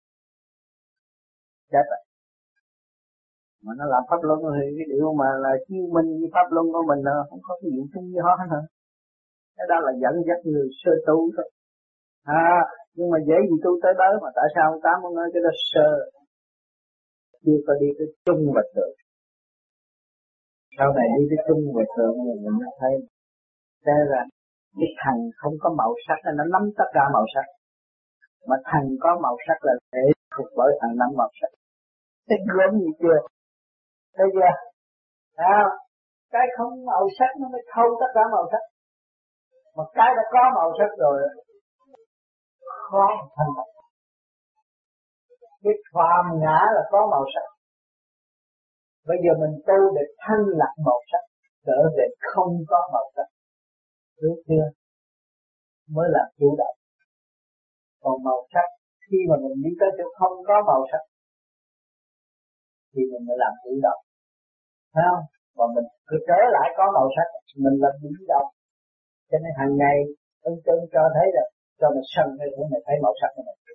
Chết rồi. Mà nó làm pháp luân thì cái điều mà là chiêu minh với pháp luân của mình là không có cái gì trúng gió hết hả? Cái đó là dẫn dắt người sơ tu thôi. Nhưng mà dễ gì tu tới đó mà tại sao ông Tám ông nói cái đó sơ? Chưa có đi tới chung và tượng. Sau này đi tới chung và tượng thì mình mới thấy thế là cái thằng không có màu sắc là nó nắm tất cả màu sắc. Mà thằng có màu sắc là để thuộc bởi thằng nắm màu sắc. Thấy gớm gì chưa? Thấy chưa? Cái không màu sắc nó mới thâu tất cả màu sắc. Mà cái đã có màu sắc rồi khó thành lập. Cái phàm ngã là có màu sắc. Bây giờ mình tu để thanh lập màu sắc, trở về không có màu sắc. Đúng chưa? Mới là chủ động. Còn màu sắc, khi mà mình đi tới chỗ không có màu sắc, thì mình mới làm chủ động. Thấy không? Và mình cứ trở lại có màu sắc, mình làm chủ động. Cho nên hàng ngày, ông cho thấy là cho mình sân hay cũng mình thấy màu sắc của mình.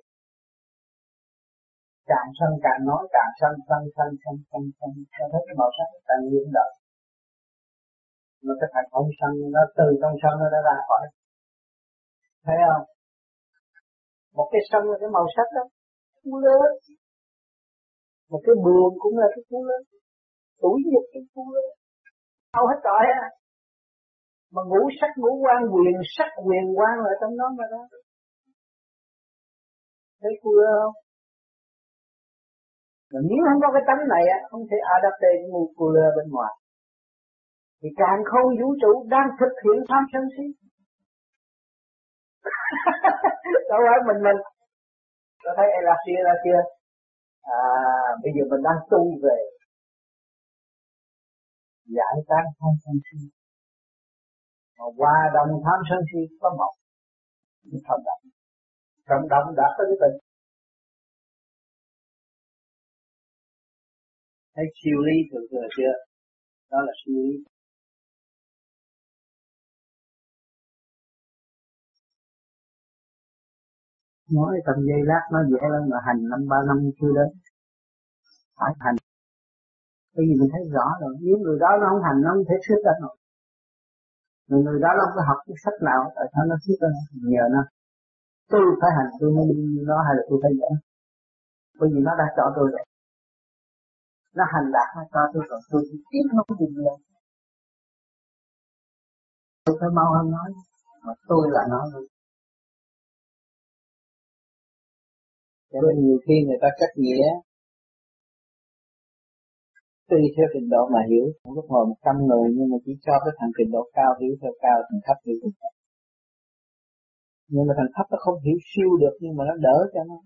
Càng sân càng nói, càng sân, cho thấy cái màu sắc càng nhiều đợi. Mà cái thằng không sân, nó từ trong sân nó đã ra khỏi. Thấy không? Một cái sân là cái màu sắc đó, phú lớn. Một cái buồn cũng là cái phú lớn. Tuổi nhục cái phú lớn. Đâu hết trọi á. Mà ngũ sắc ngũ quan quyền sắc quyền quan là trong đó mà đó. Thấy phú lớn không? Mà nếu không có cái tánh này á, không thể adapte cái mù phú lớn bên ngoài. Thì càng không vũ trụ đang thực hiện tham sân si. Đâu phải mình. Tôi thấy Elasia ra chưa? Bây giờ mình đang tu về giải tán tham sân si. Mà hòa đồng tham sân si có một. Không động. Không động đã có cái tình. Thấy siêu lý được rồi chưa? Đó là siêu lý. Nói tầm giây lát nó dễ lắm mà hành 5-3 năm chưa đến. Phải hành. Bởi vì mình thấy rõ rồi. Nếu người đó nó không hành nó không thể thuyết ra nổi. Người đó nó không có học cái sách nào. Tại sao nó thuyết ra nhờ nó. Tôi phải hành tôi mới đi nó hay là tôi phải dẫn. Bởi vì nó đã cho tôi rồi. Nó hành đạt nó cho tôi rồi. Tôi chỉ tiếp nó có gì lên. Tôi phải mau hơn nói. Mà tôi là nói luôn. Cho nên nhiều khi người ta cách nghĩa tùy theo trình độ mà hiểu. Không có ngồi 100 người nhưng mà chỉ cho cái thằng trình độ cao hiểu theo cao, thằng thấp hiểu theo thấp. Nhưng mà thằng thấp nó không hiểu siêu được nhưng mà nó đỡ cho nó.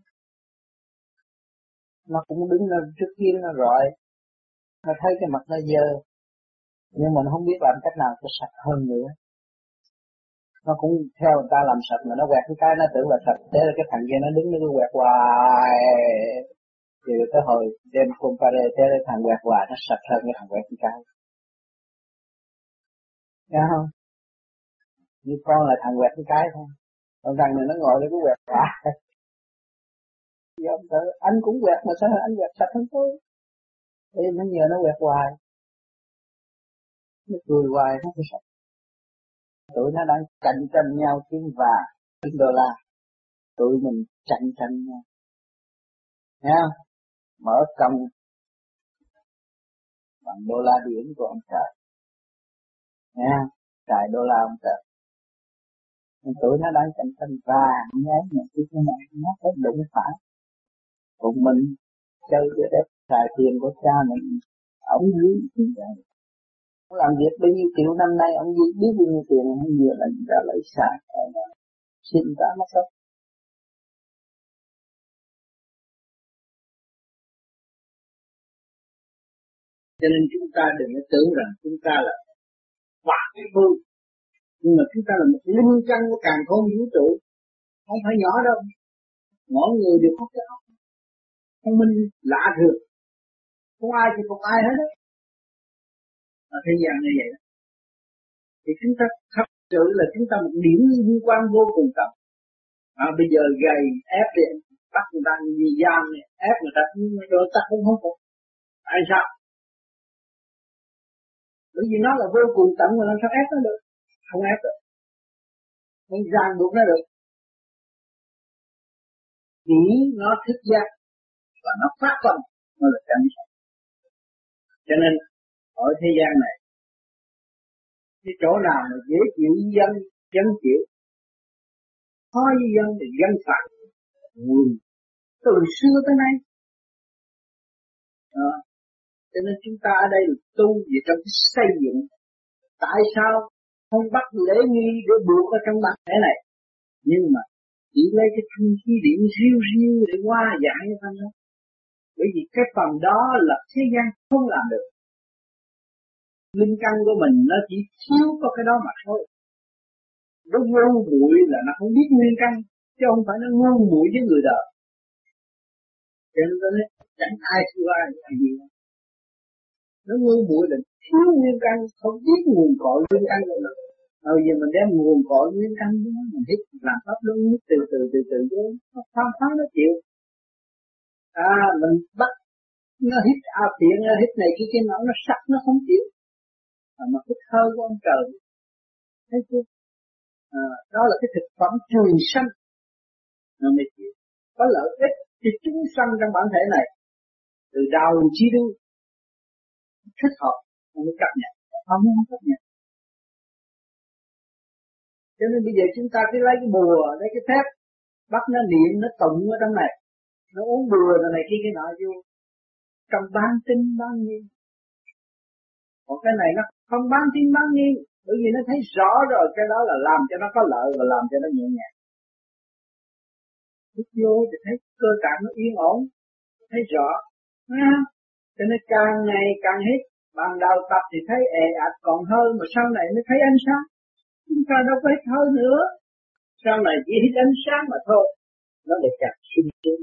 Nó cũng đứng lên trước kia nó rọi. Nó thấy cái mặt nó dơ. Nhưng mà nó không biết làm cách nào cho sạch hơn nữa. Nó cũng theo người ta làm sạch mà nó quẹt cái nó tưởng là sạch, thế là cái thằng kia nó đứng nó cứ quẹt hoài. Thì tới hồi đem compare thế là thằng quẹt hoài nó sạch hơn cái thằng quẹt cái. Nghe không? Như con là thằng quẹt cái thôi. Còn thằng này nó ngồi đây cứ quẹt hoài. Anh cũng quẹt mà sao anh quẹt sạch hơn tôi? Thế nó nhờ nó quẹt hoài. Nó cười hoài nó phải sạch. Tụi nó đang cạnh tranh nhau tiếng vàng, tiếng đô la. Tụi mình cạnh tranh nhau. Nghe không? Mở công bằng đô la điển của ông trời. Nghe không? Xài đô la ông trời. Nhưng tụi nó đang cạnh tranh vàng nhé, cái này nó có đụng phải. Còn mình chơi cái đẹp xài tiền của cha mình, ông dưới cái này. Ông làm việc bao nhiêu triệu năm nay, ông biết bao nhiêu tiền, ông vừa là ra lấy xài. Xin ta mất hết. Cho nên chúng ta đừng có tưởng rằng chúng ta là quả cái hư. Nhưng mà chúng ta là một linh căn của càn khôn vũ trụ. Không phải nhỏ đâu. Mỗi người đều có cái óc thông minh lạ thường. Không ai thì không ai hết. Ở thế gian như vậy đó. Thì chúng ta thật sự là chúng ta một điểm liên quan vô cùng tầm. Bây giờ gầy ép đi, bắt người ta đi giam này, ép người ta, rồi ta không phục. Tại sao? Bởi vì nó là vô cùng tận mà làm sao ép nó được? Không ép được. Không ràng buộc nó được. Chỉ nó thức giác và nó phát tâm nó là chân thật. Cho nên ở thế gian này cái chỗ nào mà dễ chịu dân dân chịu, khó với dân thì dân phạt. Từ xưa tới nay. Cho nên chúng ta ở đây là tu về trong cái xây dựng. Tại sao không bắt lễ nghi để buộc ở trong bản thể này? Nhưng mà chỉ lấy cái thanh khí điển riêu riêu để hóa giải cho thanh đó. Bởi vì cái phần đó là thế gian không làm được. Linh căn của mình nó chỉ thiếu có cái đó mà thôi. Nó ngu muội là nó không biết nguyên căn, chứ không phải nó ngu muội với người đời. Cho nên tôi nói chẳng ai thua ai gì. Nó ngu muội là thiếu nguyên căn, không biết nguồn cội nguyên căn đâu được. Bây giờ mình đem nguồn cội nguyên căn đó, mình hít làm pháp luân từ từ vô, nó khám phá nó chịu. Mình bắt nó hít tiện, nó hít này kia nọ, nó sắc nó không chịu. Mà hít hơi của ông trời, thấy chưa? Đó là cái thực phẩm trường sanh, nó mới chịu. Có lợi ích cho chúng sanh trong bản thể này, từ đầu chí đuôi, thích hợp, nó mới chấp nhận, không chấp nhận. Cho nên bây giờ chúng ta cứ lấy cái bùa, lấy cái phép, bắt nó niệm, nó tụng ở trong này, nó uống bùa rồi này kia cái nọ vô, trong bán tin bán nghi. Còn cái này nó không bán tin bán nghi, bởi vì nó thấy rõ rồi cái đó là làm cho nó có lợi và làm cho nó nhẹ nhàng. Hít vô thì thấy cơ tạng nó yên ổn, thấy rõ. Cho nên càng ngày càng hít, ban đầu tập thì thấy ạt còn hơn, mà sau này mới thấy ánh sáng. Chúng ta đâu có hít hơi nữa, sau này chỉ hít ánh sáng mà thôi, nó để chặt sung sướng.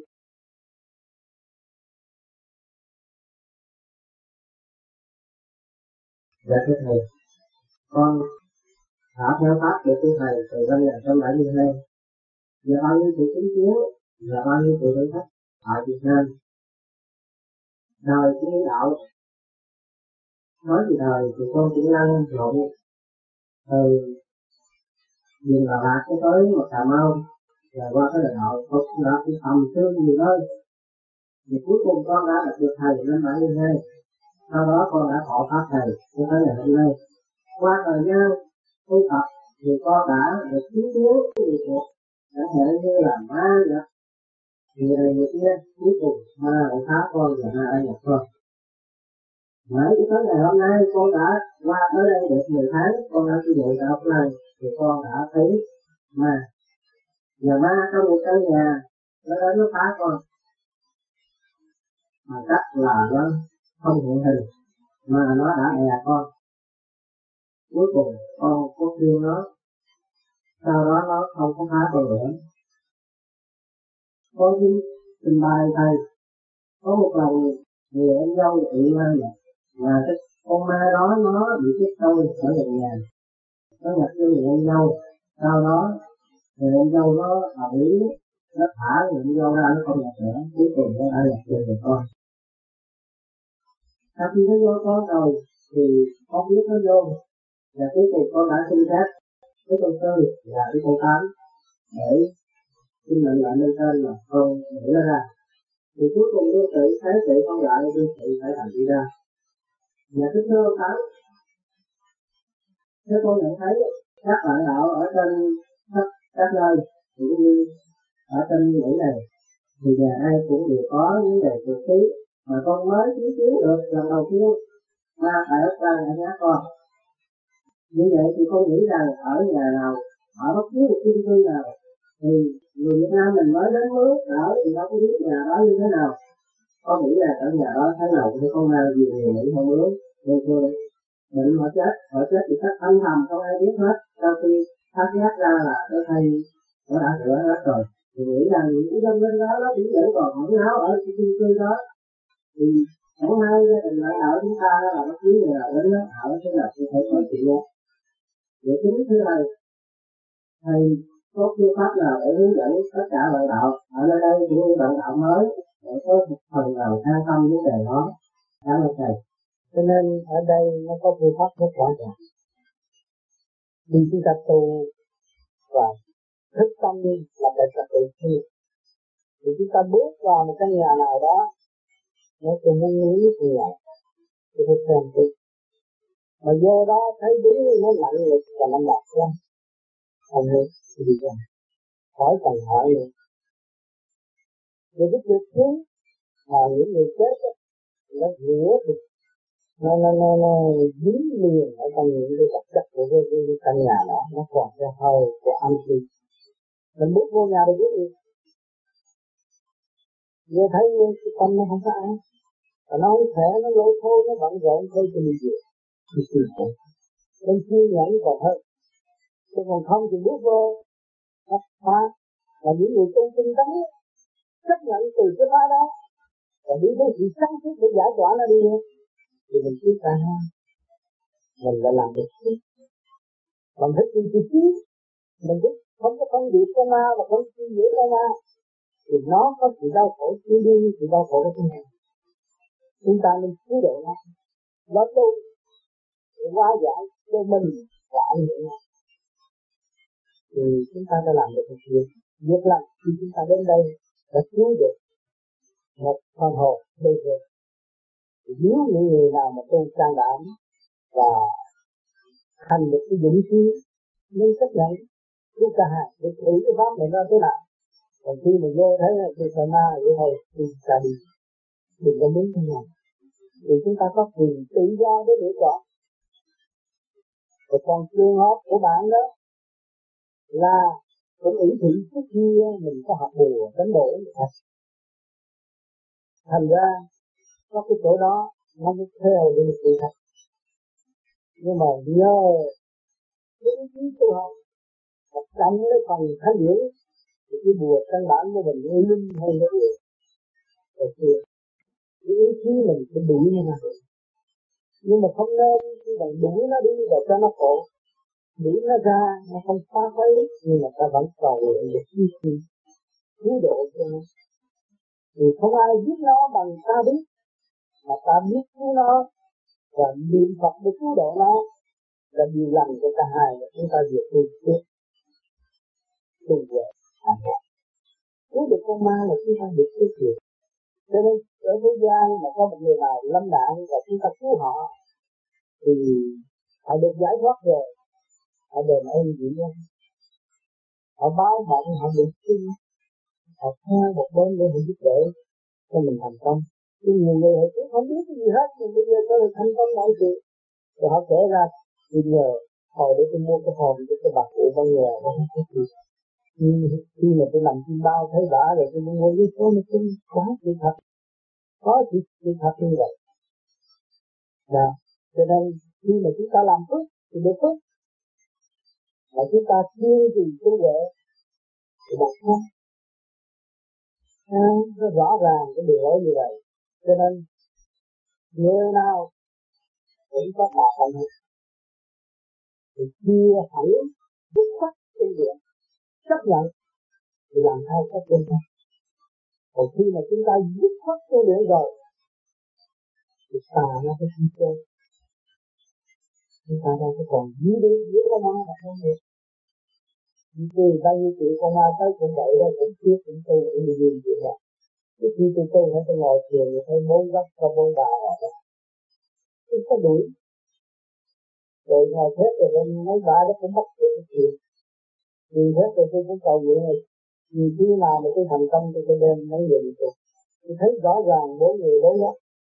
Dạ thưa thầy, con đã theo pháp của thưa thầy từ năm 1972. Giờ bao nhiêu sự chứng kiến và bao nhiêu sự thử thách tại Việt Nam. Đời cái đạo nói từ đời thì con chỉ năng lộn từ nhìn Đà Lạt tới một Cà Mau, rồi qua cái đại đạo con cũng đã đi thầm thương nhiều nơi. Thì cuối cùng con đã được thầy năm 72. Sau đó con đã thọ pháp thầy cho tới ngày hôm nay. Qua thời gian tu tập thì con đã được chứng kiến cái việc một chẳng hạn như là ma vậy. Người này người kia cuối cùng ma lại phá con và ma đã nhập con. Mãi cho tới ngày hôm nay con đã qua tới đây được 10 tháng, con đã sử dụng đạo này thì con đã thấy ma. Và ma trong một căn nhà nó đến nó phá con. Mà cách là nó không hiện hình mà nó đã đè con. Cuối cùng con có khuyên nó sau đó nó không có phá con nữa. Có những trình bày thầy, có một lần người em dâu bị ma nhập, và cái con ma đó nó bị chết tôi ở gần nhà, nó nhập cho người em dâu, sau đó người em dâu nó đồng ý, nó thả người em dâu ra, nó không nhập nữa, cuối cùng nó đã nhập cho người con. Sau khi nó vô con rồi thì con biết nó vô, và cuối cùng con đã xin phép cái con tư và cái con tám để xin mệnh lệnh lên trên là con để nó ra. Thì cuối cùng tôi tự thấy tự con lại, tôi tự phải thành đi ra. Và cái thưa con tám, thế con nhận thấy các bạn đạo ở trên các nơi cũng như ở trên những này thì nhà ai cũng đều có vấn đề cực khí mà con mới chứng kiến được lần đầu tiên mà phải ở trên ở nhà con. Như vậy thì con nghĩ rằng ở nhà nào, ở bất cứ một chung cư nào thì người Việt Nam mình mới đến nước ở thì đâu có biết nhà đó như thế nào. Con nghĩ là ở nhà đó tháng nào thì con nào gì người Mỹ không biết, nên thôi bệnh họ chết thì cách âm thầm không ai biết hết. Sau khi phát giác ra là cái thầy nó đã sửa hết rồi, thì nghĩ rằng những cái dân bên đó nó cũng vẫn còn hỗn áo ở cái chung cư đó, thì chẳng may gia đình lãnh đạo chúng ta là bất cứ người nào đến đó ở thế nào cũng phải có chuyện đó. Vậy chính thứ này thầy có phương pháp nào để hướng dẫn tất cả bạn đạo ở nơi đây cũng như bạn đạo mới để có một phần nào an tâm vấn đề đó. Cảm ơn thầy. Cho nên ở đây nó có phương pháp rất quan trọng. Khi chúng ta tu và thức tâm là phải trật tự khi thì chúng ta bước vào một căn nhà nào đó nó cũng muốn nghĩ như vậy thì phải xem đi. Mà vô đó thấy đúng nó nặng lực và nó mệt lắm, không biết gì cả, khỏi cần hỏi nữa. Vì cái chuyện khiến mà những người chết đó, nó rửa thì nó dính liền ở trong những cái vật chất của cái căn nhà đó, nó còn cái hơi của âm khí. Mình bước vô nhà để biết gì? Vừa thấy cái tâm nó không có ăn, và nó không khỏe, nó lỗ thôi, nó bận rộn thôi thì mình về. Nên suy nhẫn còn hơn. Chứ còn không thì bước vô hấp phá là những người tu tinh tấn chấp nhận từ cái phá đó và đi với sự sáng suốt để giải tỏa nó đi thì mình cứ ta mình đã làm được chứ. Còn thích đi chứ mình biết không có phân biệt con ma và không suy nghĩ con ma thì nó có sự đau khổ chưa đi sự đau khổ của chúng ta nên cứu độ nó tu để hóa giải cho mình và ảnh hưởng nó thì chúng ta đã làm được một việc làm khi chúng ta đến đây đã cứu được một con hồn bây giờ. Nếu những người nào mà tu can đảm và hành được cái dũng khí nên chấp nhận chúng ta để thử cái pháp này nó thế nào. Còn khi mà vô thấy là cái sợ ma vậy thôi thì ta đi đừng có muốn thế nào thì chúng ta có quyền tự do để lựa chọn. Còn trường hợp của bạn đó là cũng ý thị trước khi mình có học bùa đánh đổ thành ra có cái chỗ đó nó mới theo để mình đi học. Nhưng mà nhờ cái ý chí tu học và trong cái phần thanh điển thì cái bùa căn bản của mình nó linh hơn nữa rồi kia cái ý chí mình sẽ đuổi nó ra nhưng mà không nên bằng đuổi nó đi và cho nó khổ đuổi nó ra nó không phá phái nhưng mà ta vẫn cầu nguyện để cứu độ cho nó thì không ai biết nó bằng ta biết mà ta biết cứu nó và niệm Phật để cứu độ nó là điều lành cho cả hai và chúng ta vượt đi trước tu về cứu được con ma là chúng ta được cứu được. Cho nên ở thế gian mà có một người nào lâm nạn và chúng ta cứu họ thì họ được giải thoát rồi, họ đền ơn gì đó, họ báo mộng họ được tin, họ theo một bên để họ giúp đỡ cho mình thành công. Nhưng nhiều người họ cũng không biết cái gì hết, nhưng bây giờ có được thành công mọi chuyện rồi họ kể ra thì nhờ hồi để tôi mua cái hòm cho cái bạc của bao giờ nó không có gì. Nhưng khi mà tôi làm chim bao thấy bả rồi tôi mua với số nó cũng có sự thật, có sự thật như vậy. Cho nên khi mà chúng ta làm phước thì được phước, mà chúng ta kiên trì tu huệ thì đạt không. Nó rõ ràng cái điều đó như vậy. Cho nên người nào cũng có bà phận thì chia hẳn dứt khoát trên điện chấp nhận thì làm theo các chân thân. Còn khi mà chúng ta dứt khoát trên điện rồi thì tà nó phải đi chơi. Chúng ta đâu có còn dưới đi dưới con ma là không được. Vì bao nhiêu triệu con ma tới cũng vậy đó, cũng tiếc cũng tu cũng như vậy đó. Cái khi tôi tu hãy tôi ngồi thiền thì thấy bốn góc và bốn bà họ đó. Tôi có đuổi. Rồi ngồi thét rồi nên mấy bà đó cũng bắt chuyện thiền. Vì thế rồi tôi cũng cầu nguyện này. Vì khi nào mà tôi thành công tôi đem mấy người đi tu. Tôi thấy rõ ràng bốn người bốn đó.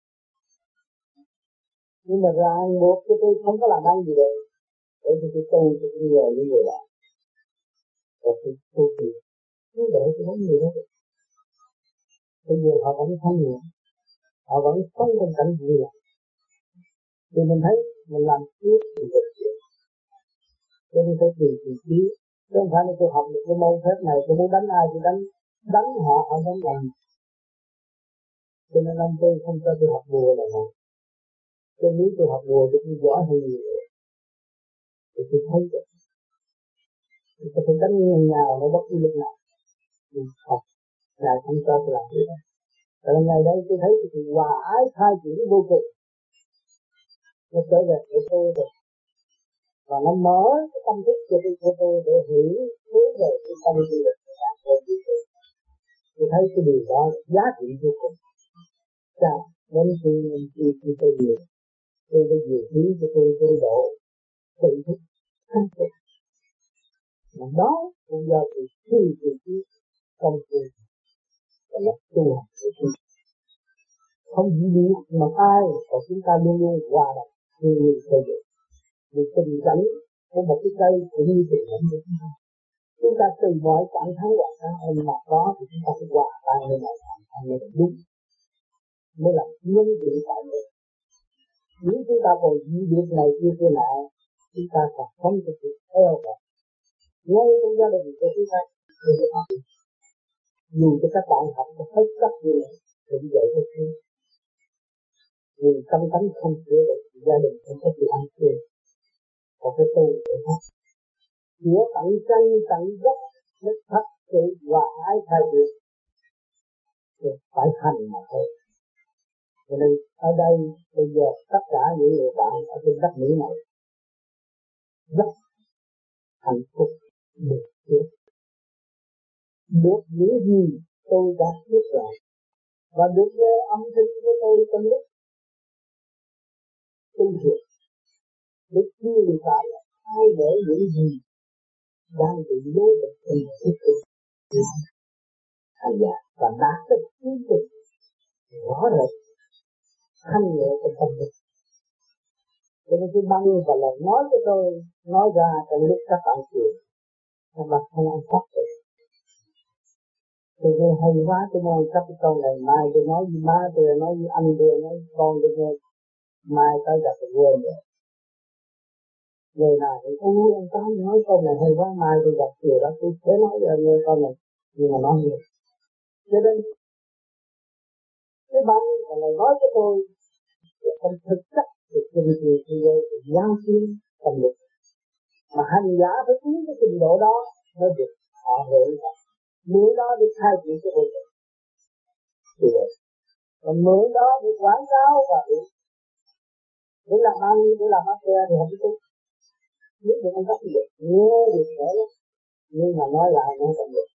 Nhưng mà ràng buộc cho tôi không có làm ăn gì được. Để tôi tu tôi cũng nhờ những người đó. Rồi tôi tu thiền. Cứ để tôi bốn người đó. Bây giờ họ vẫn không hiểu. Họ vẫn sống trong cảnh vui lạc. Thì mình thấy mình làm trước thì được chuyện. Cho nên phải tìm trí. Chứ không phải là tôi học được cái môn phép này, tôi muốn đánh ai thì đánh họ, họ đánh mình. Cho nên ông tôi không cho tôi học bùa là họ. Cho nếu tôi học bùa tôi cũng giỏi hơn nhiều. Thì tôi thấy được. Tôi có thể đánh nhau nhào nó bất cứ lúc nào. Nhưng học, Ngài không cho tôi làm gì đó. Rồi ngày đây tôi thấy thì hòa ái khai triển vô cùng. Nó trở về với tôi rồi. Và nó mở cái tâm thức cho tôi để hiểu hướng về cái tâm tư lực của bạn tôi. Tôi thấy cái điều đó giá trị vô cùng. Chà, đến khi tôi nhiều, tôi có nhiều thứ cho tôi độ, tự thức, thanh tịnh. Mà đó cũng do sự suy nghĩ công phu và lập tu học của chúng. Không chỉ biết mà ai, còn chúng ta luôn luôn hòa đồng, luôn luôn xây dựng. Vì tình cảnh của một cái cây cũng như tình cảnh của chúng ta. Chúng ta từ mọi trạng thái hòa tan mà có thì chúng ta phải hòa tan lên mọi trạng thái mới đúng. Mới là nhân diện tại đây. Nếu chúng ta còn gì việc này kia nọ, chúng ta còn không thực hiện theo rồi. Ngay trong gia đình của chúng ta, dù cho các bạn học có hết sắc như này, cũng vậy thôi chứ. Vì tâm tánh không sửa được, gia đình không có sự ăn chơi. Còn cái tu để hết. Chữa tận chân tận gốc, mới thật sự hòa ái thay đổi. Thì phải hành mà thôi. Cho nên ở đây bây giờ tất cả những người bạn ở trên đất Mỹ này rất hạnh phúc được trước. Được những gì tôi đã biết rồi và được nghe âm thanh của tôi trong lúc tu thiền để chia người ta là ai để những gì đang bị lố được tình thức của hành giả và đạt được cuối cùng rõ rệt thanh nhẹ trong tâm thức. Cho nên cái băng và lời nói của tôi nói ra trong lúc các bạn cười, các bạn không ăn phát được. Tôi nghe hay quá, tôi nói các cái câu này mai tôi nói với má tôi, nói với anh tôi, nói với con tôi nghe, mai tới gặp tôi quên rồi. Người nào thì ông Tám nói câu này hay quá, mai tôi gặp chiều đó tôi sẽ nói cho nghe câu này, nhưng mà nói nhiều. Cho nên cái băng và lời nói của tôi không thực chất thì trình truyền thì gian xuyên tâm lực. Mà hành giả phải tiến cái trình độ đó mới được họ hưởng được. Mượn đó để khai triển cái vô tình. Còn mượn đó để quảng cáo và để làm ăn, để làm ăn thì không biết. Nếu được ăn cắp được, nghe được nữa, nhưng mà nói lại nó không được.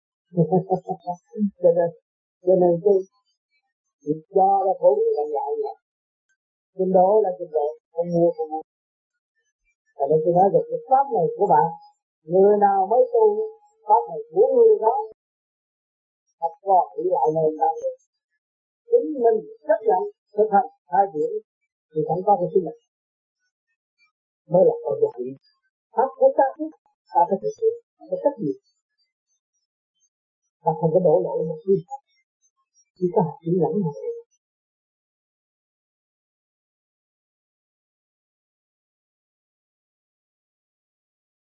Cho nên cái cho là phổ biến là dạy vậy. Trình độ là trình độ, không mua không ăn. Và nên tôi nói được cái pháp này của bạn, người nào mới tu pháp này của người đó, thật còn đi lại nền ta được. Chính mình chấp nhận thực hành hai điểm thì không có cái sinh lực mới là có giá trị. Pháp của ta phải thực hiện, phải trách nhiệm. Ta không có đổ lỗi một gì, chỉ có học chỉ lãnh mà.